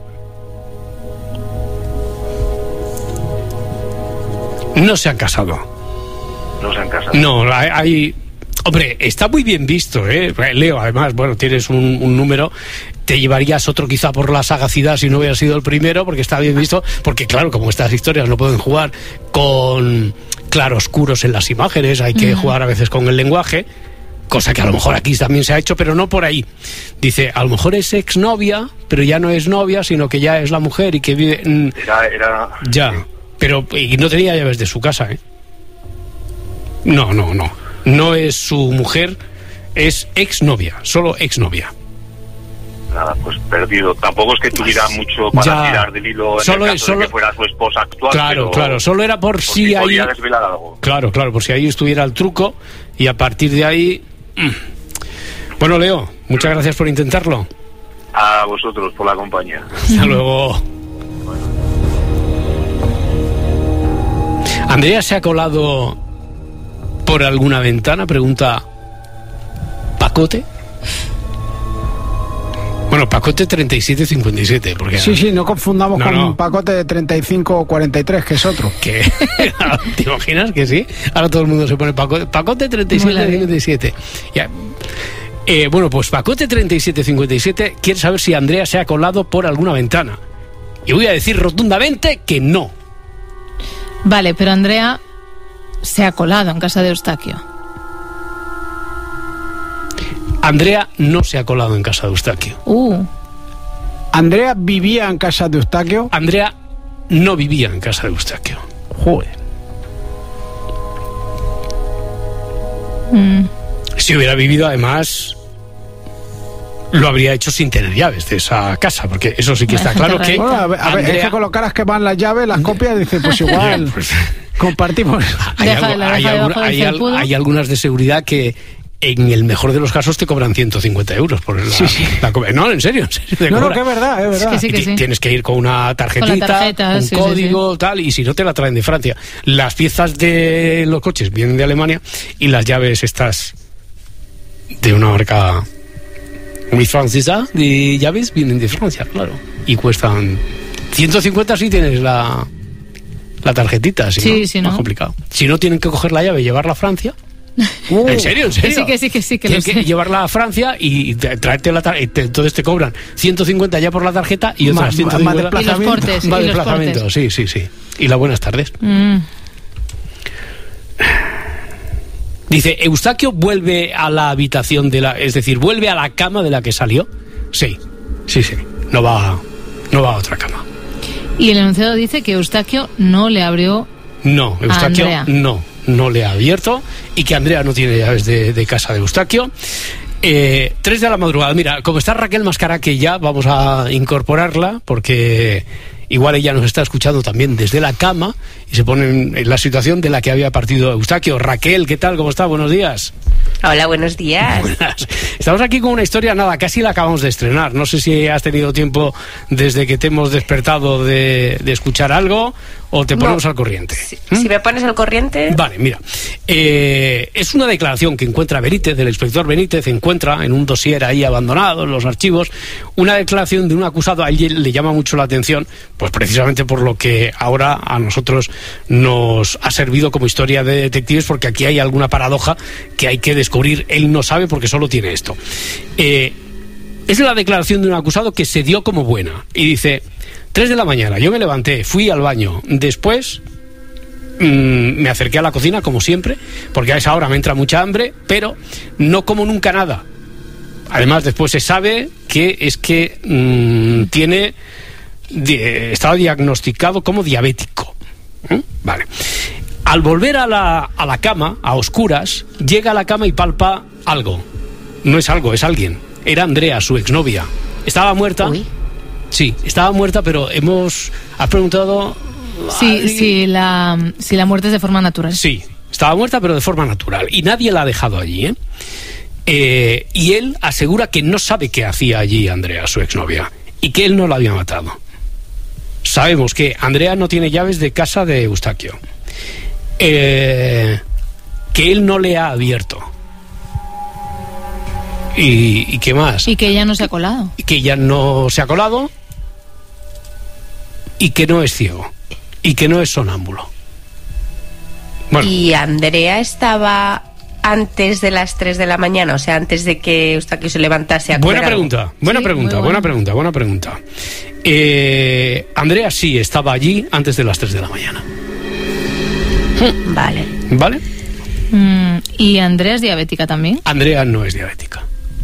No se han casado. No se han casado. No, hay... hay- Hombre, está muy bien visto, ¿eh? Leo, además, bueno, tienes un, un número, te llevarías otro quizá por la sagacidad si no hubiera sido el primero, porque está bien visto, porque claro, como estas historias no pueden jugar con claroscuros en las imágenes, hay que Mm. jugar a veces con el lenguaje, cosa que a lo mejor aquí también se ha hecho, pero no por ahí. Dice, a lo mejor es exnovia, pero ya no es novia, sino que ya es la mujer y que vive... mm, Era, era... ya, pero y no tenía llaves de su casa, ¿eh? No, no, no. No es su mujer, es exnovia, solo exnovia. Nada, pues perdido. Tampoco es que tuviera mucho para Ya. tirar del hilo en Solo- el caso solo- de que fuera su esposa actual. Claro, pero- claro, solo era por, por si si ahí... podía desvelar algo. Claro, claro, por si ahí estuviera el truco y a partir de ahí... mm. Bueno, Leo, muchas gracias por intentarlo. A vosotros por la compañía. Hasta luego. Andrea se ha colado por alguna ventana, pregunta Pacote. Bueno, Pacote treinta y siete cincuenta y siete, porque Sí, sí, no confundamos No, con no. un pacote de treinta y cinco cuarenta y tres, que es otro. ¿Qué? ¿Te imaginas que sí? Ahora todo el mundo se pone Pacote, Pacote treinta y siete cincuenta y siete. Ya. Eh, bueno, pues Pacote treinta y siete cincuenta y siete quiere saber si Andrea se ha colado por alguna ventana. Y voy a decir rotundamente que no. Vale, pero Andrea se ha colado en casa de Eustaquio. Andrea no se ha colado en casa de Eustaquio. Uh. Andrea vivía en casa de Eustaquio. Andrea no vivía en casa de Eustaquio. Joder. Mm. Si hubiera vivido, además, lo habría hecho sin tener llaves de esa casa, porque eso sí que está claro que Bueno, a ver, a ver, es Andrea- que con lo caras que van las llaves, las copias, dice, pues igual, compartimos. hay, algo- hay algún- hay al- hay algunas de seguridad que en el mejor de los casos te cobran ciento cincuenta euros por la, Sí, sí. la copia. No, en serio, en serio. te No, no, cobran. que es verdad, es verdad. que sí, que Y ti- sí. Tienes que ir con una tarjetita, Con la tarjeta, un sí, sí, código, tal, y si no te la traen de Francia. Las piezas de los coches vienen de Alemania y las llaves estas de una marca muy francesa de llaves vienen de Francia, claro. Y cuestan ciento cincuenta si tienes la, la tarjetita, si Sí, no, si más no. complicado. Si no, tienen que coger la llave y llevarla a Francia. Uh, ¿En serio? ¿En Que serio? sí, que sí, que sí, que Tienes lo que sé. llevarla a Francia y tra- traerte la tarjeta. Entonces te cobran ciento cincuenta ya por la tarjeta y otras Más- ciento más cincuenta. Y los portes, Más y los desplazamiento, portes. sí, sí, sí. Y las buenas tardes. Mm. Dice, ¿Eustaquio vuelve a la habitación de la... Es decir, ¿vuelve a la cama de la que salió? Sí, sí, sí. No va, no va a otra cama. Y el enunciado dice que Eustaquio no le abrió. No, Eustaquio Andrea. no, no le ha abierto y que Andrea no tiene llaves de, de casa de Eustaquio. Eh, tres de la madrugada. Mira, como está Raquel Mascaraque ya, vamos a incorporarla porque igual ella nos está escuchando también desde la cama y se pone en, en la situación de la que había partido Eustaquio. Raquel, ¿qué tal? ¿Cómo está? Buenos días. Hola, buenos días. Buenas. Estamos aquí con una historia, nada, casi la acabamos de estrenar. No sé si has tenido tiempo desde que te hemos despertado de, de escuchar algo o te ponemos No. al corriente. Si, si me pones al corriente. Vale, mira, eh, es una declaración que encuentra Benítez, el inspector Benítez, encuentra en un dossier ahí abandonado en los archivos, una declaración de un acusado. A él le llama mucho la atención, pues precisamente por lo que ahora a nosotros nos ha servido como historia de detectives, porque aquí hay alguna paradoja que hay que descubrir. Él no sabe porque solo tiene esto. Eh, es la declaración de un acusado que se dio como buena y dice: tres de la mañana, yo me levanté, fui al baño, después mmm, me acerqué a la cocina como siempre, porque a esa hora me entra mucha hambre, pero no como nunca nada. Además, después se sabe que es que mmm, tiene di- estaba diagnosticado como diabético. ¿Mm? Vale. Al volver a la, a la cama, a oscuras, llega a la cama y palpa algo. No es algo, es alguien. Era Andrea, su exnovia. Estaba muerta. Uy. Sí, estaba muerta, pero hemos... Has preguntado... Sí, sí, la, si la muerte es de forma natural. Sí, estaba muerta, pero de forma natural. Y nadie la ha dejado allí, ¿eh? Eh, y él asegura que no sabe qué hacía allí Andrea, su exnovia, y que él no la había matado. Sabemos que Andrea no tiene llaves de casa de Eustaquio. Eh, que él no le ha abierto. ¿Y, y qué más? Y que ella no se ha colado. Y que ella no se ha colado y que no es ciego y que no es sonámbulo. Bueno. Y Andrea estaba antes de las tres de la mañana, o sea, antes de que Eustaquio se levantase a Buena comer pregunta, algo. buena Sí, pregunta, muy buena bueno. pregunta, buena pregunta. Eh, Andrea sí estaba allí antes de las tres de la mañana. Vale. ¿Vale? Mm, ¿y Andrea es diabética también? Andrea no es diabética.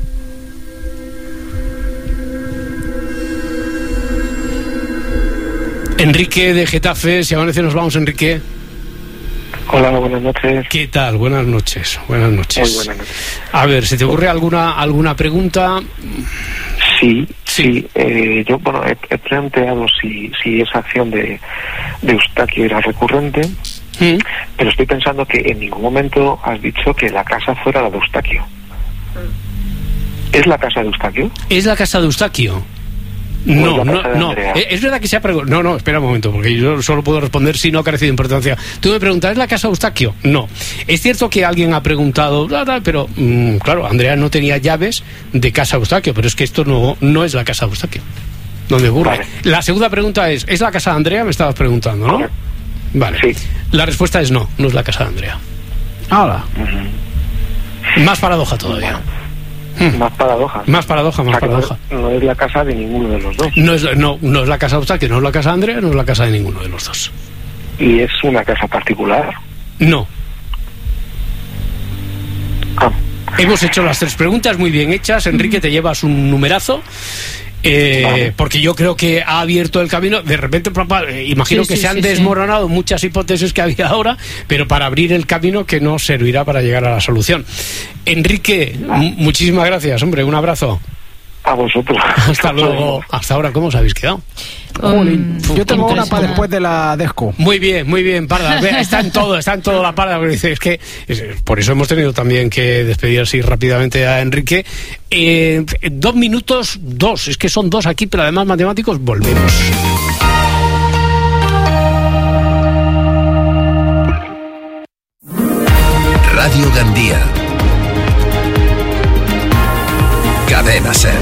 Enrique de Getafe, si amanece nos vamos, Enrique. Hola, buenas noches. ¿Qué tal? Buenas noches, buenas noches. Muy buenas noches. A ver, ¿se te ocurre alguna alguna pregunta? Sí, sí. Eh, yo, bueno, he, he planteado si, si esa acción de, de Eustaquio era recurrente, ¿Mm? pero estoy pensando que en ningún momento has dicho que la casa fuera la de Eustaquio. ¿Es la casa de Eustaquio? ¿Es la casa de Eustaquio? Pues No, la no, casa de no. Andrea. Eh, Es verdad que se ha preguntado. No, no, espera un momento, porque yo solo puedo responder si no ha carecido de importancia. Tú me preguntas, ¿es la casa de Eustaquio? No. Es cierto que alguien ha preguntado, bla, bla, pero mm, claro, Andrea no tenía llaves de casa de Eustaquio, pero es que esto no, no es la casa de Eustaquio. ¿Dónde ocurre? Vale. La segunda pregunta es, ¿es la casa de Andrea? Me estabas preguntando, ¿no? Correcto. Vale. Sí. La respuesta es no, no es la casa de Andrea. Ahora. Más paradoja todavía. Más paradoja. Más paradoja, más O sea, que paradoja. No, no es la casa de ninguno de los dos. No es, no, no es la casa de Eustaquio, no es la casa de Andrea, no es la casa de ninguno de los dos. Y es una casa particular. No. Ah. Hemos hecho las tres preguntas muy bien hechas. Enrique, te llevas un numerazo. Eh, Vale. Porque yo creo que ha abierto el camino. De repente, papá, eh, imagino Sí, que sí, se han sí, sí. desmoronado muchas hipótesis que había ahora, pero para abrir el camino que nos servirá para llegar a la solución. Enrique, m- muchísimas gracias, hombre, un abrazo. A vosotros. Hasta luego. Hasta ahora, ¿cómo os habéis quedado? Jolín, yo tengo una para impresionante. después de la Desco. Muy bien, muy bien, Parda. Ve, Está en todo, está en todo la Parda. Porque dice, es que es- por eso hemos tenido también que despedir así rápidamente a Enrique. Eh, dos minutos, dos, es que son dos aquí, pero además matemáticos, volvemos. Radio Gandía. Cadena Ser.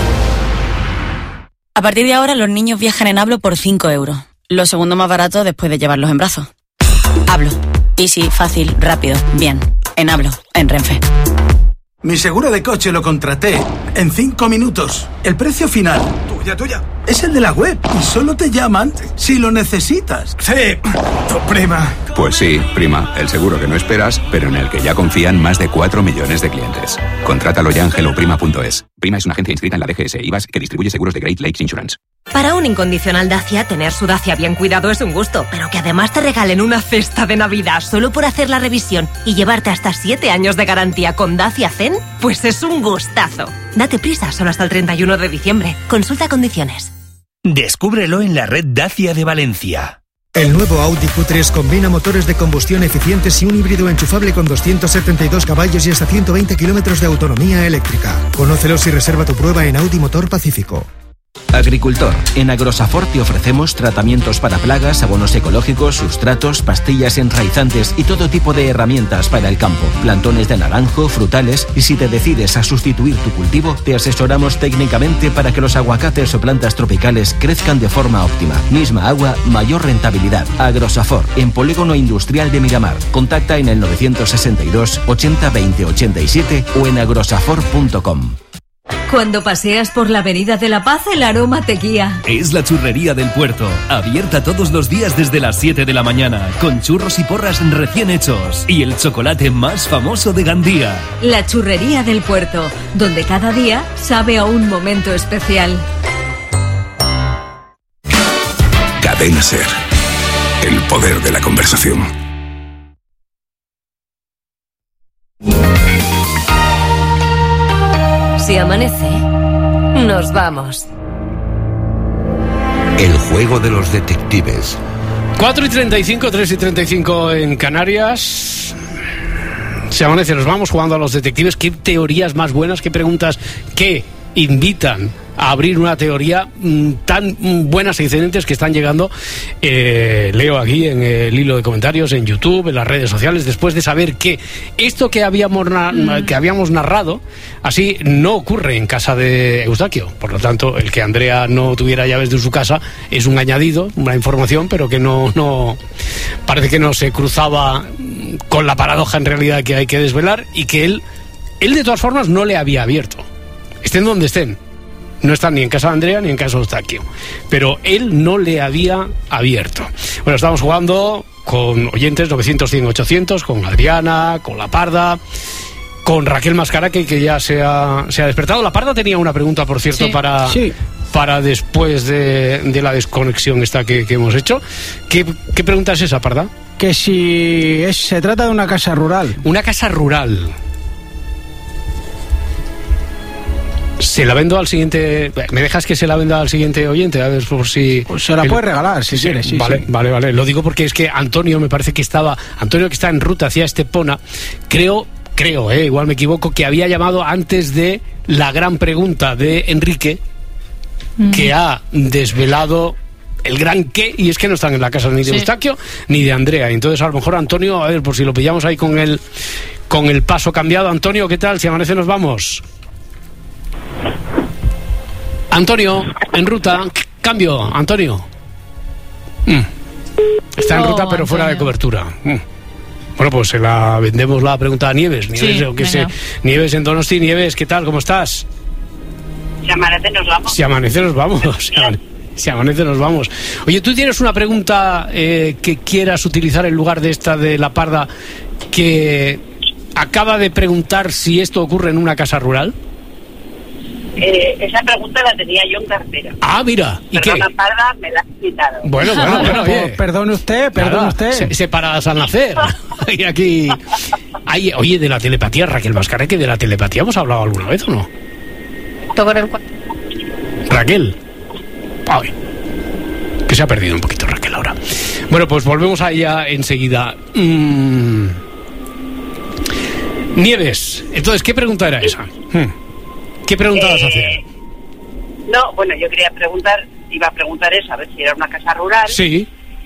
A partir de ahora los niños viajan en Hablo por cinco euros. Lo segundo más barato después de llevarlos en brazos. Hablo. Easy, fácil, rápido, bien. En Hablo, en Renfe. Mi seguro de coche lo contraté en cinco minutos. El precio final, tuya, tuya, es el de la web y solo te llaman si lo necesitas. Sí, tu prima. Pues sí, prima, el seguro que no esperas, pero en el que ya confían más de cuatro millones de clientes. Contrátalo ya en hello prima punto es. Prima es una agencia inscrita en la D G S I V A S que distribuye seguros de Great Lakes Insurance. Para un incondicional Dacia, tener su Dacia bien cuidado es un gusto, pero que además te regalen una cesta de Navidad solo por hacer la revisión y llevarte hasta siete años de garantía con Dacia Zen, pues es un gustazo. Date prisa, solo hasta el treinta y uno de diciembre. Consulta condiciones. Descúbrelo en la red Dacia de Valencia. El nuevo Audi Q tres combina motores de combustión eficientes y un híbrido enchufable con doscientos setenta y dos caballos y hasta ciento veinte kilómetros de autonomía eléctrica. Conócelos y reserva tu prueba en Audi Motor Pacífico. Agricultor, en Agrosafor te ofrecemos tratamientos para plagas, abonos ecológicos, sustratos, pastillas enraizantes y todo tipo de herramientas para el campo, plantones de naranjo, frutales, y si te decides a sustituir tu cultivo, te asesoramos técnicamente para que los aguacates o plantas tropicales crezcan de forma óptima. Misma agua, mayor rentabilidad. Agrosafor, en Polígono Industrial de Miramar. Contacta en el novecientos sesenta y dos ochenta veinte ochenta y siete o en agrosafor punto com. Cuando paseas por la Avenida de la Paz, el aroma te guía. Es la Churrería del Puerto, abierta todos los días desde las siete de la mañana, con churros y porras recién hechos y el chocolate más famoso de Gandía. La Churrería del Puerto, donde cada día sabe a un momento especial. Cadena Ser. El poder de la conversación. Si amanece, nos vamos. El juego de los detectives. cuatro y treinta y cinco, tres y treinta y cinco en Canarias. Se amanece, nos vamos jugando a los detectives. ¿Qué teorías más buenas, qué preguntas que invitan a abrir una teoría mmm, tan mm, buenas y excelentes que están llegando, eh, leo aquí en el hilo de comentarios, en YouTube, en las redes sociales, después de saber que esto que habíamos, na- mm. que habíamos narrado, así no ocurre en casa de Eustaquio. Por lo tanto, el que Andrea no tuviera llaves de su casa es un añadido, una información, pero que no, no parece que no se cruzaba con la paradoja en realidad que hay que desvelar, y que él, él de todas formas no le había abierto. Estén donde estén. No están ni en casa de Andrea ni en casa de Eustaquio. Pero él no le había abierto. Bueno, estamos jugando con oyentes novecientos, cien, ochocientos, con Adriana, con La Parda, con Raquel Mascaraque, que ya se ha, se ha despertado. La Parda tenía una pregunta, por cierto, Sí. para... Sí. para después de, de la desconexión esta que, que hemos hecho. ¿Qué, ¿Qué pregunta es esa, Parda? Que si es, se trata de una casa rural. Una casa rural. Se la vendo al siguiente... ¿Me dejas que se la venda al siguiente oyente? A ver, por si... Pues se la el- puedes regalar, si quieres, sí, Vale, sí. vale, vale. Lo digo porque es que Antonio me parece que estaba... Antonio, que está en ruta hacia Estepona, creo... Creo, eh, igual me equivoco, que había llamado antes de la gran pregunta de Enrique, que ha desvelado el gran qué, y es que no están en la casa ni de Sí. Eustaquio ni de Andrea. Entonces, a lo mejor Antonio, a ver, por si lo pillamos ahí con el, con el paso cambiado. Antonio, ¿qué tal? Si amanece nos vamos. Antonio, en ruta. Cambio, Antonio. Mm. Está en Oh, ruta, pero fuera de Antonio. cobertura. Mm. Bueno, pues se la vendemos la pregunta a Nieves. Nieves, Sí, o que sé. venga. Nieves en Donosti. Nieves, ¿qué tal? ¿Cómo estás? Si amanece nos vamos. Si amanece nos vamos. Si amane- si amanece nos vamos. Oye, ¿tú tienes una pregunta eh, que quieras utilizar en lugar de esta de La Parda, que acaba de preguntar si esto ocurre en una casa rural? Eh, esa pregunta la tenía yo en cartera. Ah, mira. ¿Y Perdona, qué? Parda, me la has quitado. Bueno, bueno, bueno, oye. Pues perdone usted, perdone Nada, usted. se- separadas al nacer. Y aquí... Ay, oye, de la telepatía, Raquel Mascaraque, ¿de la telepatía hemos hablado alguna vez o no? Todo en el cua- Raquel. Ay, que se ha perdido un poquito Raquel ahora. Bueno, pues volvemos a ella enseguida. Mm. Nieves, entonces, ¿qué pregunta era esa? Hmm. ¿Qué pregunta vas a hacer? Eh, No, bueno, yo quería preguntar, iba a preguntar eso, a ver si era una casa rural, Sí.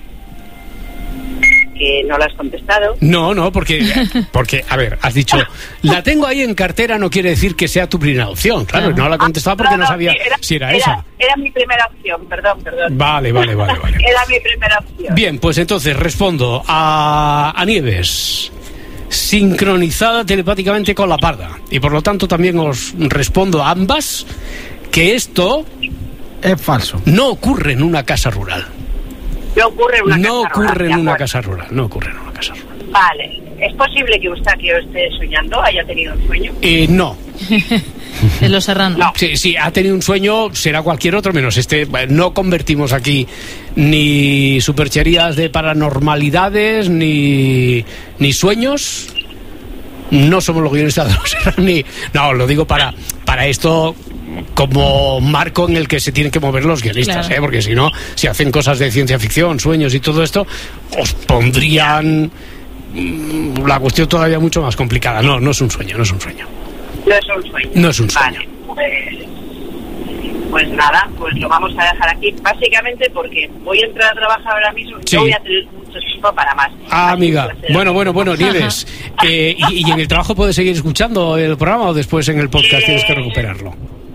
que no la has contestado. No, no, porque, porque, a ver, has dicho, la tengo ahí en cartera, no quiere decir que sea tu primera opción. Claro, no la he contestado porque no sabía sí, era, si era esa. Era mi primera opción, perdón, perdón. Vale, vale, vale, vale. Era mi primera opción. Bien, pues entonces respondo a, a Nieves, sincronizada telepáticamente con La Parda, y por lo tanto también os respondo a ambas que esto es falso. No ocurre en una casa rural. No ocurre en una No casa ocurre rural. en de una acuerdo. casa rural, no ocurre en una casa rural. Vale, ¿es posible que Eustaquio esté soñando, haya tenido un sueño? Eh, no. De los serranos. Si, si ha tenido un sueño, será cualquier otro menos este. No convertimos aquí ni supercherías de paranormalidades, ni, ni sueños. No somos los guionistas de los serranos, ni... No, lo digo para, para esto como marco en el que se tienen que mover los guionistas, Claro. ¿eh? Porque si no, si hacen cosas de ciencia ficción, sueños y todo esto, os pondrían mm, la cuestión todavía mucho más complicada. No, no es un sueño, no es un sueño. No es un sueño. No es un sueño. Vale, pues, pues nada, pues lo vamos a dejar aquí. Básicamente porque voy a entrar a trabajar ahora mismo y Sí. no voy a tener mucho tiempo para más. Ah, amiga. Bueno, bueno, bueno, Nieves. Eh, y, y en el trabajo puedes seguir escuchando el programa o después en el podcast Eh, tienes que recuperarlo?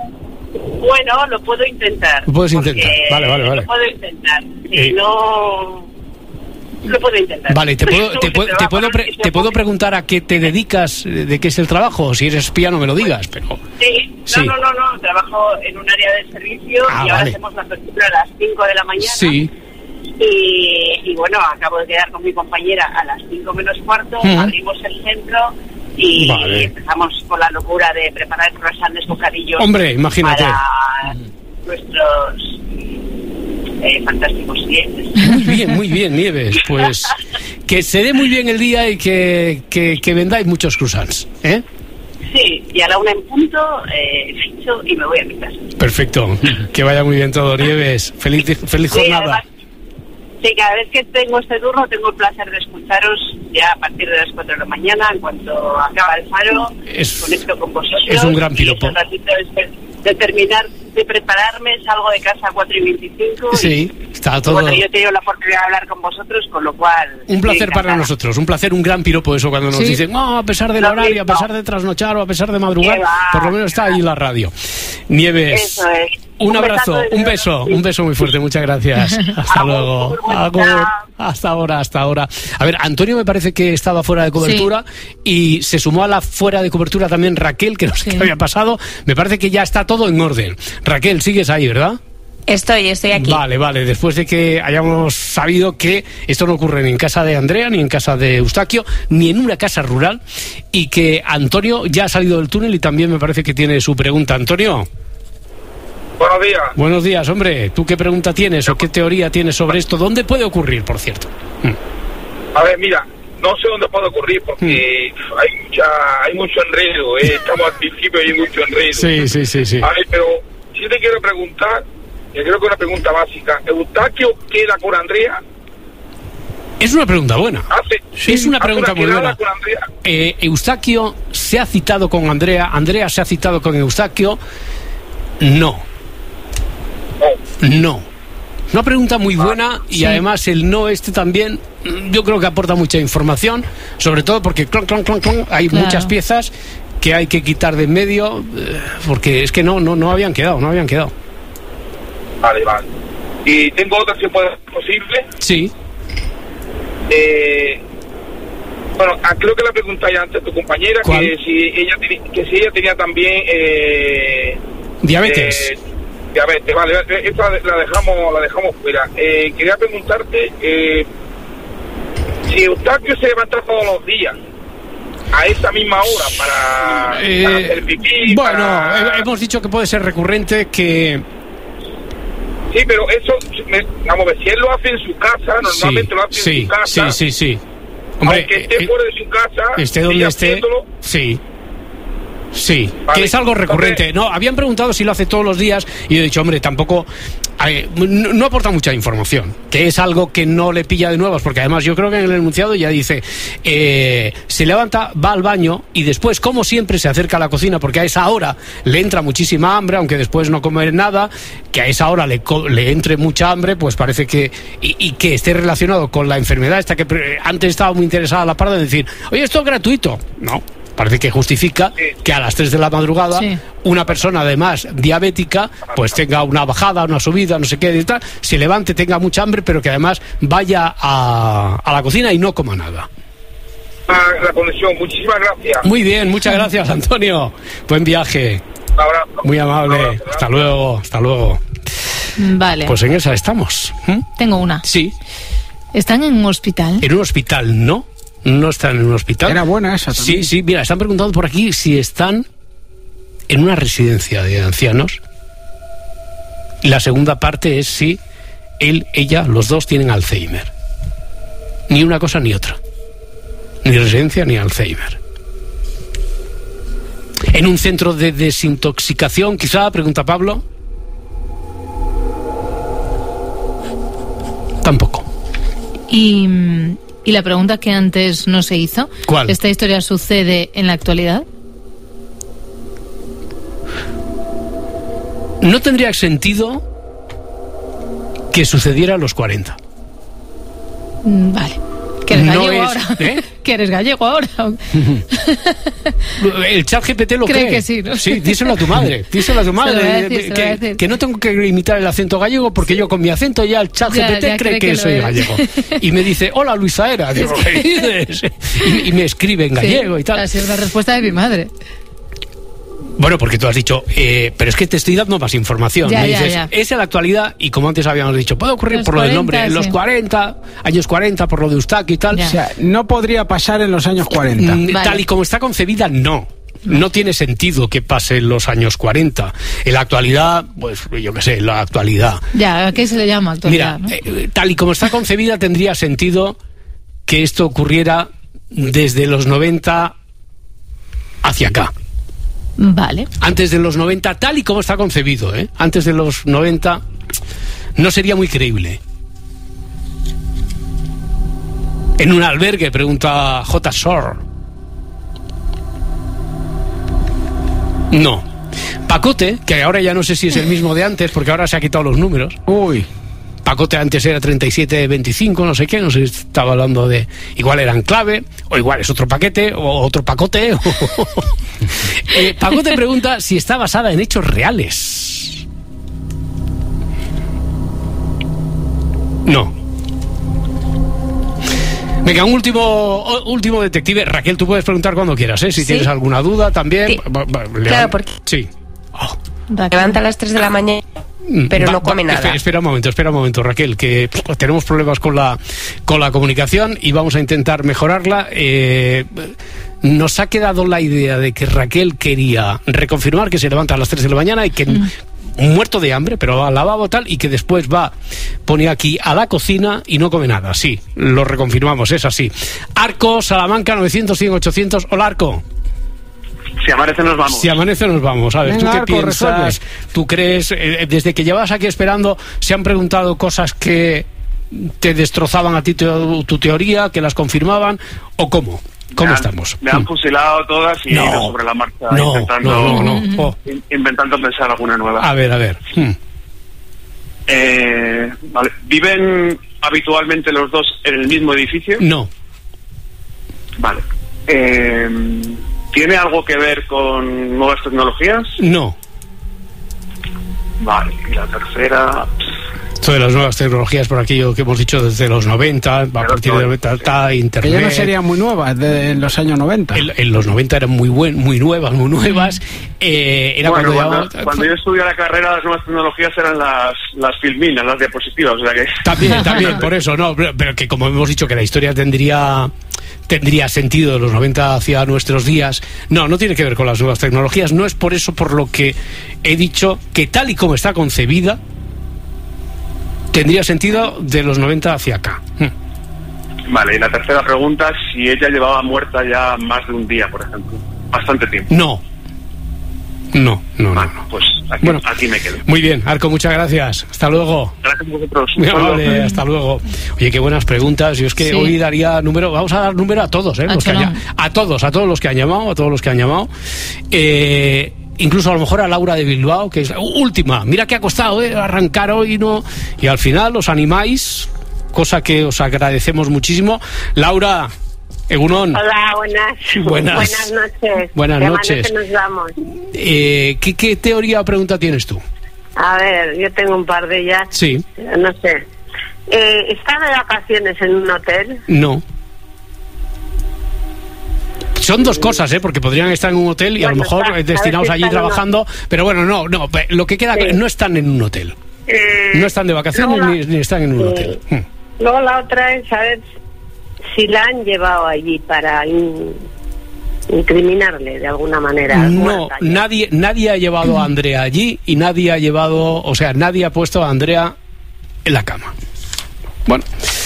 Bueno, lo puedo intentar. Lo puedes porque intentar. Vale, vale, vale. Lo puedo intentar. Si Eh. no... Lo puedo intentar. Vale, ¿te puedo, te, puedo- Porque te, puedo trabajo pre- en el te puedo preguntar a qué te dedicas, eh, de qué es el trabajo? Si eres espía no me lo digas, pero... Sí, Sí. no, no, no, no, trabajo en un área de servicio Ah, y ahora vale. hacemos la apertura a las cinco de la mañana. Sí. Y, y bueno, acabo de quedar con mi compañera a las cinco menos cuarto, Ujú. abrimos el centro y Vale. empezamos con la locura de preparar croissants, bocadillos. Hombre, imagínate. Para nuestros eh, fantásticos clientes. Muy bien, muy bien, Nieves. Pues que se dé muy bien el día y que, que, que vendáis muchos croissants, ¿eh? Sí, y a la una en punto, eh, ficho y me voy a mi casa. Perfecto. Que vaya muy bien todo, Nieves. Feliz, feliz Sí, jornada. además, sí, cada vez que tengo este turno tengo el placer de escucharos ya a partir de las cuatro de la mañana, en cuanto acaba el faro, Es- conecto con vosotros. es un gran y piropo. ese ratito es de, de terminar de prepararme, salgo de casa a cuatro y veinticinco. Sí, y, está todo... Bueno, yo he tenido la oportunidad de hablar con vosotros, con lo cual... Un placer para nosotros, un placer, un gran piropo eso cuando nos Sí. dicen, no, a pesar del Lo horario, a mismo. pesar de trasnochar o a pesar de madrugar, Qué va, por lo menos está ahí la radio. Nieves, Eso es. un Un abrazo, besazo de un dedo. beso, un beso muy fuerte, muchas gracias. Hasta luego. Agur. Hasta ahora, hasta ahora. A ver, Antonio me parece que estaba fuera de cobertura y se sumó a la fuera de cobertura también Raquel, que no sé qué había pasado. Me parece que ya está todo en orden. Raquel, sigues ahí, ¿verdad? Estoy, estoy aquí. Vale, vale, después de que hayamos sabido que esto no ocurre ni en casa de Andrea, ni en casa de Eustaquio, ni en una casa rural, y que Antonio ya ha salido del túnel y también me parece que tiene su pregunta. Antonio. Buenos días. Buenos días, hombre. ¿Tú qué pregunta tienes o qué teoría tienes sobre esto? ¿Dónde puede ocurrir, por cierto? Mm. A ver, mira, no sé dónde puede ocurrir porque Hmm. hay mucha, hay mucho enredo, ¿eh? Estamos al principio y hay mucho enredo. Sí, sí, sí, sí. A ver, pero si te quiero preguntar, yo creo que es una pregunta básica. ¿Eustaquio queda con Andrea? Es una pregunta buena. Hace, es una hace pregunta muy quedada buena. con Andrea. Eh, Eustaquio se ha citado con Andrea, Andrea se ha citado con Eustaquio. No. No. Una pregunta muy buena y Sí. además el no este también mm, yo creo que aporta mucha información, sobre todo porque clon, clon, clon, clon, hay Claro. muchas piezas que hay que quitar de en medio eh, porque es que no, no, no habían quedado, no habían quedado. Vale, vale. Y tengo otra si puede ser posible. Sí. Eh, bueno, ah, creo que la pregunta ya antes tu compañera, ¿Cuál? que si ella tenía, que si ella tenía también eh, Diabetes. eh, diabetes, vale, esta la dejamos, la dejamos fuera. Eh, quería preguntarte eh, si Eustaquio se levanta todos los días a esa misma hora para, Eh, para hacer pipí. Bueno, para- he- hemos dicho que puede ser recurrente, que Sí, pero eso, me- vamos a ver, si él lo hace en su casa, normalmente lo hace en sí, su casa. sí, sí, sí. Hombre, aunque esté eh, fuera de su casa, esté donde sigue esté, haciéndolo. sí. Sí, Vale, que es algo recurrente. No, habían preguntado si lo hace todos los días y yo he dicho, hombre, tampoco eh, no, no aporta mucha información, que es algo que no le pilla de nuevas, porque además yo creo que en el enunciado ya dice, eh, se levanta, va al baño y después, como siempre, se acerca a la cocina porque a esa hora le entra muchísima hambre, aunque después no come nada, que a esa hora le, co- le entre mucha hambre, pues parece que, y, y que esté relacionado con la enfermedad esta que pre- antes estaba muy interesada la parda de decir, oye, esto es gratuito. No. Parece que justifica que a las tres de la madrugada Sí. una persona además diabética pues tenga una bajada, una subida, no sé qué y tal, se levante, tenga mucha hambre, pero que además vaya a, a la cocina y no coma nada. Ah, la conexión, muchísimas gracias. Muy bien, muchas gracias, Antonio. Buen viaje. Un abrazo. Muy amable. Hasta luego, hasta luego. Vale. Pues en esa estamos. ¿Mm? Tengo una. Sí. ¿Están en un hospital? En un hospital, no. No están en un hospital. Era buena esa también. Sí, sí, mira, están preguntando por aquí si están en una residencia de ancianos. Y la segunda parte es si él, ella, los dos tienen Alzheimer. Ni una cosa ni otra. Ni residencia ni Alzheimer. ¿En un centro de desintoxicación, quizá? Pregunta Pablo. Tampoco. Y, mm, y la pregunta que antes no se hizo. ¿Cuál? ¿Esta historia sucede en la actualidad? No tendría sentido que sucediera a los cuarenta. Mm, Vale. Que eres No gallego es- ahora. ¿eh? Que eres gallego ahora. El chat G P T lo Cree cree. que sí, ¿no? Sí, díselo a tu madre. Díselo a tu madre. Se lo voy a decir, eh, se lo que, voy a decir. que no tengo que imitar el acento gallego porque yo con mi acento ya el chat Ya, G P T ya cree cree que, que lo soy eres. gallego. Y me dice, hola Luisa Era. Digo, Es que- ¿qué dices? Y, y me escribe en gallego Sí, y tal. Así es la respuesta de mi madre. Bueno, porque tú has dicho, eh, pero es que te estoy dando más información. Ya, Me ya, dices, ya. es en la actualidad y como antes habíamos dicho, puede ocurrir Los por lo del cuarenta, nombre, en los sí. cuarenta, años cuarenta, por lo de Eustaquio y tal. O sea, no podría pasar en los años cuarenta. Mm, Vale. Tal y como está concebida, no. No tiene sentido que pase en los años cuarenta. En la actualidad, pues yo qué sé, en la actualidad. Ya, ¿a qué se le llama actualidad? Mira, ¿no? eh, tal y como está concebida, tendría sentido que esto ocurriera desde los noventa hacia acá. Vale. Antes de los noventa, tal y como está concebido, ¿eh? Antes de los noventa, no sería muy creíble. En un albergue, pregunta J. Shore. No. Pacote, que ahora ya no sé si es el mismo de antes, porque ahora se ha quitado los números. Uy. Pacote antes era treinta y siete veinticinco, no sé qué, no sé si estaba hablando de... Igual era en clave, o igual es otro paquete, o otro pacote. O... eh, Pacote pregunta si está basada en hechos reales. No. Venga, un último último detective. Raquel, tú puedes preguntar cuando quieras, ¿eh? Si ¿Sí? tienes alguna duda también. Sí. Va, va, Claro, porque sí. levanta a las tres de la mañana, pero Va, no come va, nada. Espera, espera un momento, espera un momento, Raquel, que pff, tenemos problemas con la con la comunicación y vamos a intentar mejorarla. Eh, nos ha quedado la idea de que Raquel quería reconfirmar que se levanta a las tres de la mañana y que... Mm. muerto de hambre, pero al lavabo tal, y que después va, pone aquí, a la cocina y no come nada. Sí, lo reconfirmamos, es así. Arco, Salamanca, novecientos, cien, ochocientos. Hola, Arco. Si amanece nos vamos. Si amanece nos vamos. A ver, Venga, ¿tú qué Arco, piensas? resuelve. ¿Tú crees, eh, desde que llevas aquí esperando, se han preguntado cosas que te destrozaban a ti tu, tu teoría, que las confirmaban, o cómo? ¿Cómo me han, estamos? Me han Mm. fusilado todas y No. he ido sobre la marcha No, intentando, no, no, no. Oh. in- intentando pensar alguna nueva. A ver, a ver. Mm. Eh, vale. ¿Viven habitualmente los dos en el mismo edificio? No. Vale. Eh, ¿Tiene algo que ver con nuevas tecnologías? No. Vale. Y la tercera... Esto de las nuevas tecnologías, por aquello que hemos dicho desde los noventa, a partir de los noventa está internet. Que ya no serían muy nuevas, de los años noventa. En, en los noventa eran muy buen, muy nuevas, muy nuevas. Eh, era bueno, cuando, cuando, ya- cuando yo estudié la carrera, las nuevas tecnologías eran las, las filminas, las diapositivas, o sea que... También, también, por eso, no, pero, pero que como hemos dicho que la historia tendría tendría sentido de los noventa hacia nuestros días, no, no tiene que ver con las nuevas tecnologías, no es por eso por lo que he dicho que tal y como está concebida, tendría sentido de los noventa hacia acá. Hmm. Vale, y la tercera pregunta, si ella llevaba muerta ya más de un día, por ejemplo. Bastante tiempo. No. No, no, vale, no, no. Pues aquí, Bueno. aquí me quedo. Muy bien, Arco, muchas gracias. Hasta luego. Gracias a vosotros. Muy amable, hasta luego. Oye, qué buenas preguntas. Yo es que Sí. hoy daría número, vamos a dar número a todos, ¿eh? ¿A Los que que no? han- a todos, a todos los que han llamado, a todos los que han llamado. Eh, incluso a lo mejor a Laura de Bilbao, que es la última. Mira que ha costado, ¿eh? Arrancar hoy, ¿no? Y al final os animáis, cosa que os agradecemos muchísimo. Laura, Egunon. Hola, buenas. Buenas. Buenas noches. Buenas De noches. Amanece nos vamos. Eh, ¿qué, ¿Qué teoría o pregunta tienes tú? A ver, yo tengo un par de ellas. Sí. No sé. Eh, ¿Están de vacaciones en un hotel? No. Son dos cosas, ¿eh? Porque podrían estar en un hotel y a lo Bueno, mejor está- eh, destinados a ver si allí están en un- trabajando. Pero bueno, no, no. pe- Lo que queda, Sí. no están en un hotel. Eh, No están de vacaciones luego la- ni, ni están en un Sí. hotel. Hmm. Luego la otra es saber si la han llevado allí para in- incriminarle de alguna manera. No, muerta ya. nadie, nadie ha llevado a Andrea allí y nadie ha llevado, o sea, nadie ha puesto a Andrea en la cama. Bueno,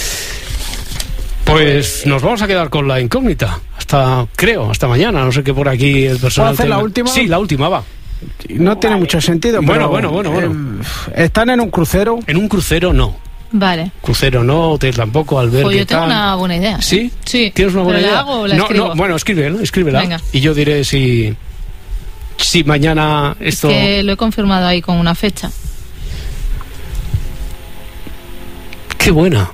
pues nos vamos a quedar con la incógnita. Hasta, creo, hasta mañana. No sé qué por aquí el personal. hacer la tenga. última? Sí, la última va. No tiene mucho sentido. Bueno, pero, bueno, bueno, bueno. eh, ¿Están en un crucero? En un crucero no. Vale. Crucero no, hotel tampoco, albergue Pues yo tengo tal. una buena idea. ¿Sí? Sí. ¿Tienes una buena ¿Pero idea? la hago o la no, escribo? no, bueno, escríbela, escríbela. Venga. Y yo diré si si mañana esto... Es que lo he confirmado ahí con una fecha. Qué buena.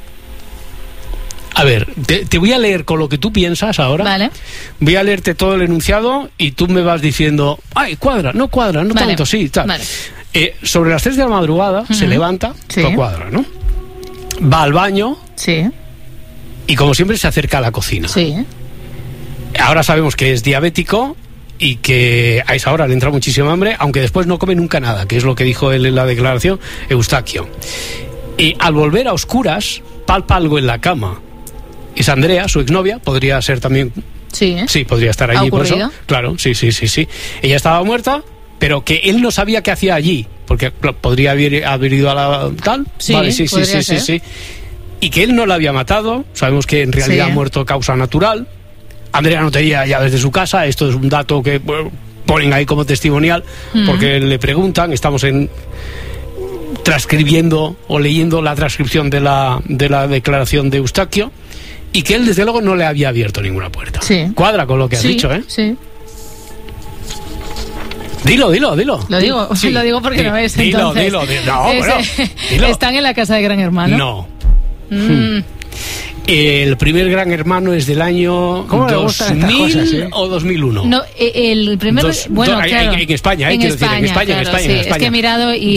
A ver, te, te voy a leer con lo que tú piensas ahora. Vale. Voy a leerte todo el enunciado y tú me vas diciendo, ay, cuadra, no cuadra, no Vale. tanto, sí, tal. Vale. Eh, sobre las tres de la madrugada se Ujú. levanta, Sí. no cuadra, ¿no? Va al baño Sí. y como siempre se acerca a la cocina. Sí. Ahora sabemos que es diabético y que a esa hora le entra muchísima hambre, aunque después no come nunca nada, que es lo que dijo él en la declaración, Eustaquio. Y al volver a oscuras, palpa algo en la cama. Es Andrea, su exnovia, podría ser también... Sí. ¿eh? Sí, podría estar ¿Ha allí por eso. ocurrido? Claro, sí, sí, sí, sí. Ella estaba muerta, pero que él no sabía qué hacía allí, porque claro, podría haber, haber ido a la tal. Sí, vale, sí, sí, podría sí, sí, ser. sí. Y que él no la había matado. Sabemos que en realidad Sí. ha muerto causa natural. Andrea no tenía llaves de su casa. Esto es un dato que bueno, ponen ahí como testimonial, Ujú. porque le preguntan. Estamos en transcribiendo o leyendo la transcripción de la, de la declaración de Eustaquio, y que él desde luego no le había abierto ninguna puerta. Sí. Cuadra con lo que has Sí, dicho, ¿eh? Sí. Dilo, dilo, dilo. Lo digo, Sí. lo digo porque Di- no es. dilo, entonces. dilo, dilo. No, Es, bueno, eh, dilo. ¿Están en la casa de Gran Hermano? No. Mm. El primer Gran Hermano es del año ¿Cómo le gustan estas dos mil cosas, eh? o dos mil uno. No, eh, el primer. Dos- bueno, do- en- claro. en España, eh, quiero decir, en España, en claro, España, sí. en España. Es que he mirado y